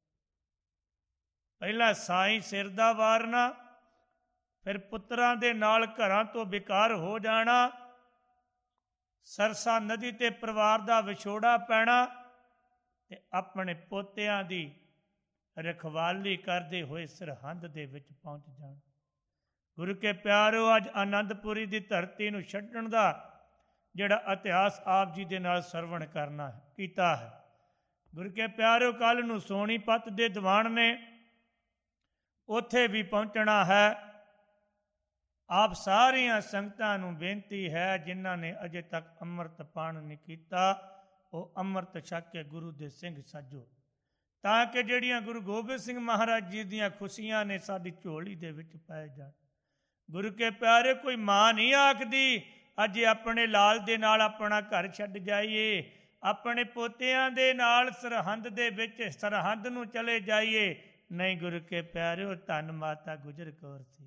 S1: ਪਹਿਲਾਂ ਸਾਈਂ ਸਿਰ ਦਾ ਵਾਰਨਾ, ਫਿਰ ਪੁੱਤਰਾਂ ਦੇ ਨਾਲ ਘਰਾਂ ਤੋਂ ਬੇਕਾਰ ਹੋ ਜਾਣਾ, ਸਰਸਾ ਨਦੀ ਤੇ ਪਰਿਵਾਰ ਦਾ ਵਿਛੋੜਾ ਪੈਣਾ, ਤੇ ਆਪਣੇ ਪੋਤਿਆਂ ਦੀ ਰਖਵਾਲੀ ਕਰਦੇ ਹੋਏ ਸਰਹੰਦ ਦੇ ਵਿੱਚ ਪਹੁੰਚ ਜਾਣਾ। ਗੁਰੂ ਕੇ ਪਿਆਰੋ, ਅੱਜ ਆਨੰਦਪੁਰੀ ਦੀ ਧਰਤੀ ਨੂੰ ਛੱਡਣ ਦਾ ਜਿਹੜਾ ਇਤਿਹਾਸ ਆਪ ਜੀ ਦੇ ਨਾਲ ਸਰਵਣ ਕਰਨਾ ਕੀਤਾ ਹੈ। ਗੁਰੂ ਕੇ ਪਿਆਰੋ, ਕੱਲ੍ਹ ਨੂੰ ਸੋਨੀਪਤ ਦੇ ਦੀਵਾਨ ਨੇ ਉੱਥੇ ਵੀ ਪਹੁੰਚਣਾ ਹੈ। ਆਪ ਸਾਰੀਆਂ ਸੰਗਤਾਂ ਨੂੰ ਬੇਨਤੀ ਹੈ, ਜਿਨ੍ਹਾਂ ਨੇ ਅਜੇ ਤੱਕ ਅੰਮ੍ਰਿਤ ਪਾਨ ਨਹੀਂ ਕੀਤਾ, ਉਹ ਅੰਮ੍ਰਿਤ ਛਕ ਕੇ ਗੁਰੂ ਦੇ ਸਿੰਘ ਸਾਜੋ, ਤਾਂ ਕਿ ਜਿਹੜੀਆਂ ਗੁਰੂ ਗੋਬਿੰਦ ਸਿੰਘ ਮਹਾਰਾਜ ਜੀ ਦੀਆਂ ਖੁਸ਼ੀਆਂ ਨੇ ਸਾਡੀ ਝੋਲੀ ਦੇ ਵਿੱਚ ਪੈ ਜਾਣ। ਗੁਰੂ ਕੇ ਪਿਆਰੇ, ਕੋਈ ਮਾਂ ਨਹੀਂ ਆਖਦੀ ਅੱਜ ਆਪਣੇ ਲਾਲ ਦੇ ਨਾਲ ਆਪਣਾ ਘਰ ਛੱਡ ਜਾਈਏ, ਆਪਣੇ ਪੋਤਿਆਂ ਦੇ ਨਾਲ ਸਰਹੰਦ ਦੇ ਵਿੱਚ ਸਰਹੰਦ ਨੂੰ ਚਲੇ ਜਾਈਏ। ਨਹੀਂ ਗੁਰੂ ਕੇ ਪਿਆਰਿਓ, ਧੰਨ ਮਾਤਾ ਗੁਜਰ ਕੌਰ ਸੀ।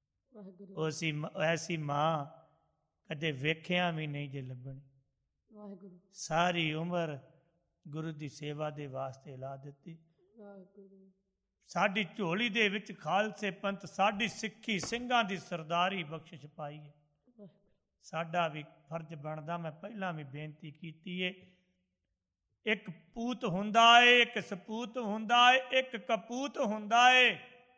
S1: ਐਸੀ ਮਾਂ ਕਦੇ ਵੇਖਿਆ ਵੀ ਨਹੀਂ ਜੇ ਲੱਭਣੀ।
S2: ਵਾਹਿਗੁਰੂ।
S1: ਸਾਰੀ ਉਮਰ ਗੁਰੂ ਦੀ ਸੇਵਾ ਦੇ ਵਾਸਤੇ ਲਾ ਦਿੱਤੀ।
S2: ਵਾਹਿਗੁਰੂ।
S1: ਸਾਡੀ ਝੋਲੀ ਦੇ ਵਿੱਚ ਖਾਲਸੇ ਪੰਥ, ਸਾਡੀ ਸਿੱਖੀ ਸਿੰਘਾਂ ਦੀ ਸਰਦਾਰੀ ਬਖਸ਼ਿਸ਼ ਪਾਈ ਹੈ। ਸਾਡਾ ਵੀ ਫਰਜ਼ ਬਣਦਾ, ਮੈਂ ਪਹਿਲਾਂ ਵੀ ਬੇਨਤੀ ਕੀਤੀ ਏ, ਇੱਕ ਪੂਤ ਹੁੰਦਾ ਏ, ਇੱਕ ਸਪੂਤ ਹੁੰਦਾ ਏ, ਇੱਕ ਕਪੂਤ ਹੁੰਦਾ ਏ।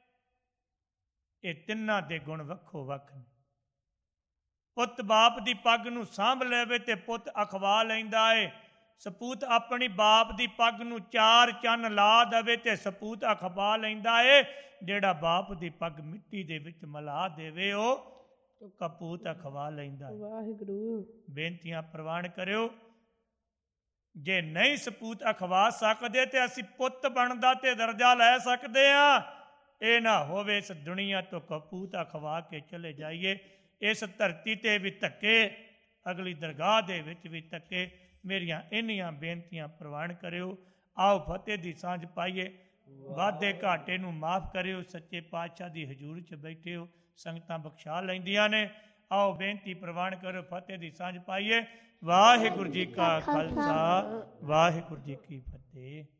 S1: ਇਹ ਤਿੰਨਾਂ ਦੇ ਗੁਣ ਵੱਖੋ ਵੱਖ ਨੇ। ਪੁੱਤ ਬਾਪ ਦੀ ਪੱਗ ਨੂੰ ਸਾਂਭ ਲੈਵੇ ਤੇ ਪੁੱਤ ਅਖਵਾ ਲੈਂਦਾ ਏ। ਸਪੂਤ ਆਪਣੀ ਬਾਪ ਦੀ ਪੱਗ ਨੂੰ 4 ਚੰਨ ਲਾ ਦੇਵੇ ਤੇ ਸਪੂਤ ਅਖਵਾ ਲੈਂਦਾ ਏ। ਜਿਹੜਾ ਬਾਪ ਦੀ ਪੱਗ ਮਿੱਟੀ ਦੇ ਵਿੱਚ ਮਿਲਾ ਦੇਵੇ, ਉਹ ਕਪੂਤ ਅਖਵਾ ਲੈਂਦਾ ਏ।
S3: ਵਾਹਿਗੁਰੂ।
S1: ਬੇਨਤੀਆਂ ਪ੍ਰਵਾਨ ਕਰਿਓ। ਜੇ ਨਹੀਂ ਸਪੂਤ ਅਖਵਾ ਸਕਦੇ ਤੇ ਅਸੀਂ ਪੁੱਤ ਬਣਦਾ ਤੇ ਦਰਜਾ ਲੈ ਸਕਦੇ ਹਾਂ। ਇਹ ਨਾ ਹੋਵੇ ਇਸ ਦੁਨੀਆ ਤੋਂ ਕਪੂਤ ਅਖਵਾ ਕੇ ਚਲੇ ਜਾਈਏ। ਇਸ ਧਰਤੀ ਤੇ ਵੀ ਧੱਕੇ, ਅਗਲੀ ਦਰਗਾਹ ਦੇ ਵਿੱਚ ਵੀ ਧੱਕੇ। ਮੇਰੀਆਂ ਇੰਨੀਆਂ ਬੇਨਤੀਆਂ ਪ੍ਰਵਾਨ ਕਰਿਓ। ਆਓ ਫਤਿਹ ਦੀ ਸਾਂਝ ਪਾਈਏ। ਵਾਧੇ ਘਾਟੇ ਨੂੰ ਮਾਫ ਕਰਿਓ। ਸੱਚੇ ਪਾਤਸ਼ਾਹ ਦੀ ਹਜ਼ੂਰ 'ਚ ਬੈਠੇ ਹੋ, ਸੰਗਤਾਂ ਬਖਸ਼ਾ ਲੈਂਦੀਆਂ ਨੇ। ਆਓ ਬੇਨਤੀ ਪ੍ਰਵਾਨ ਕਰੋ, ਫਤਿਹ ਦੀ ਸਾਂਝ ਪਾਈਏ। ਵਾਹਿਗੁਰੂ ਜੀ ਕਾ ਖਾਲਸਾ, ਵਾਹਿਗੁਰੂ ਜੀ ਕੀ ਫਤਿਹ।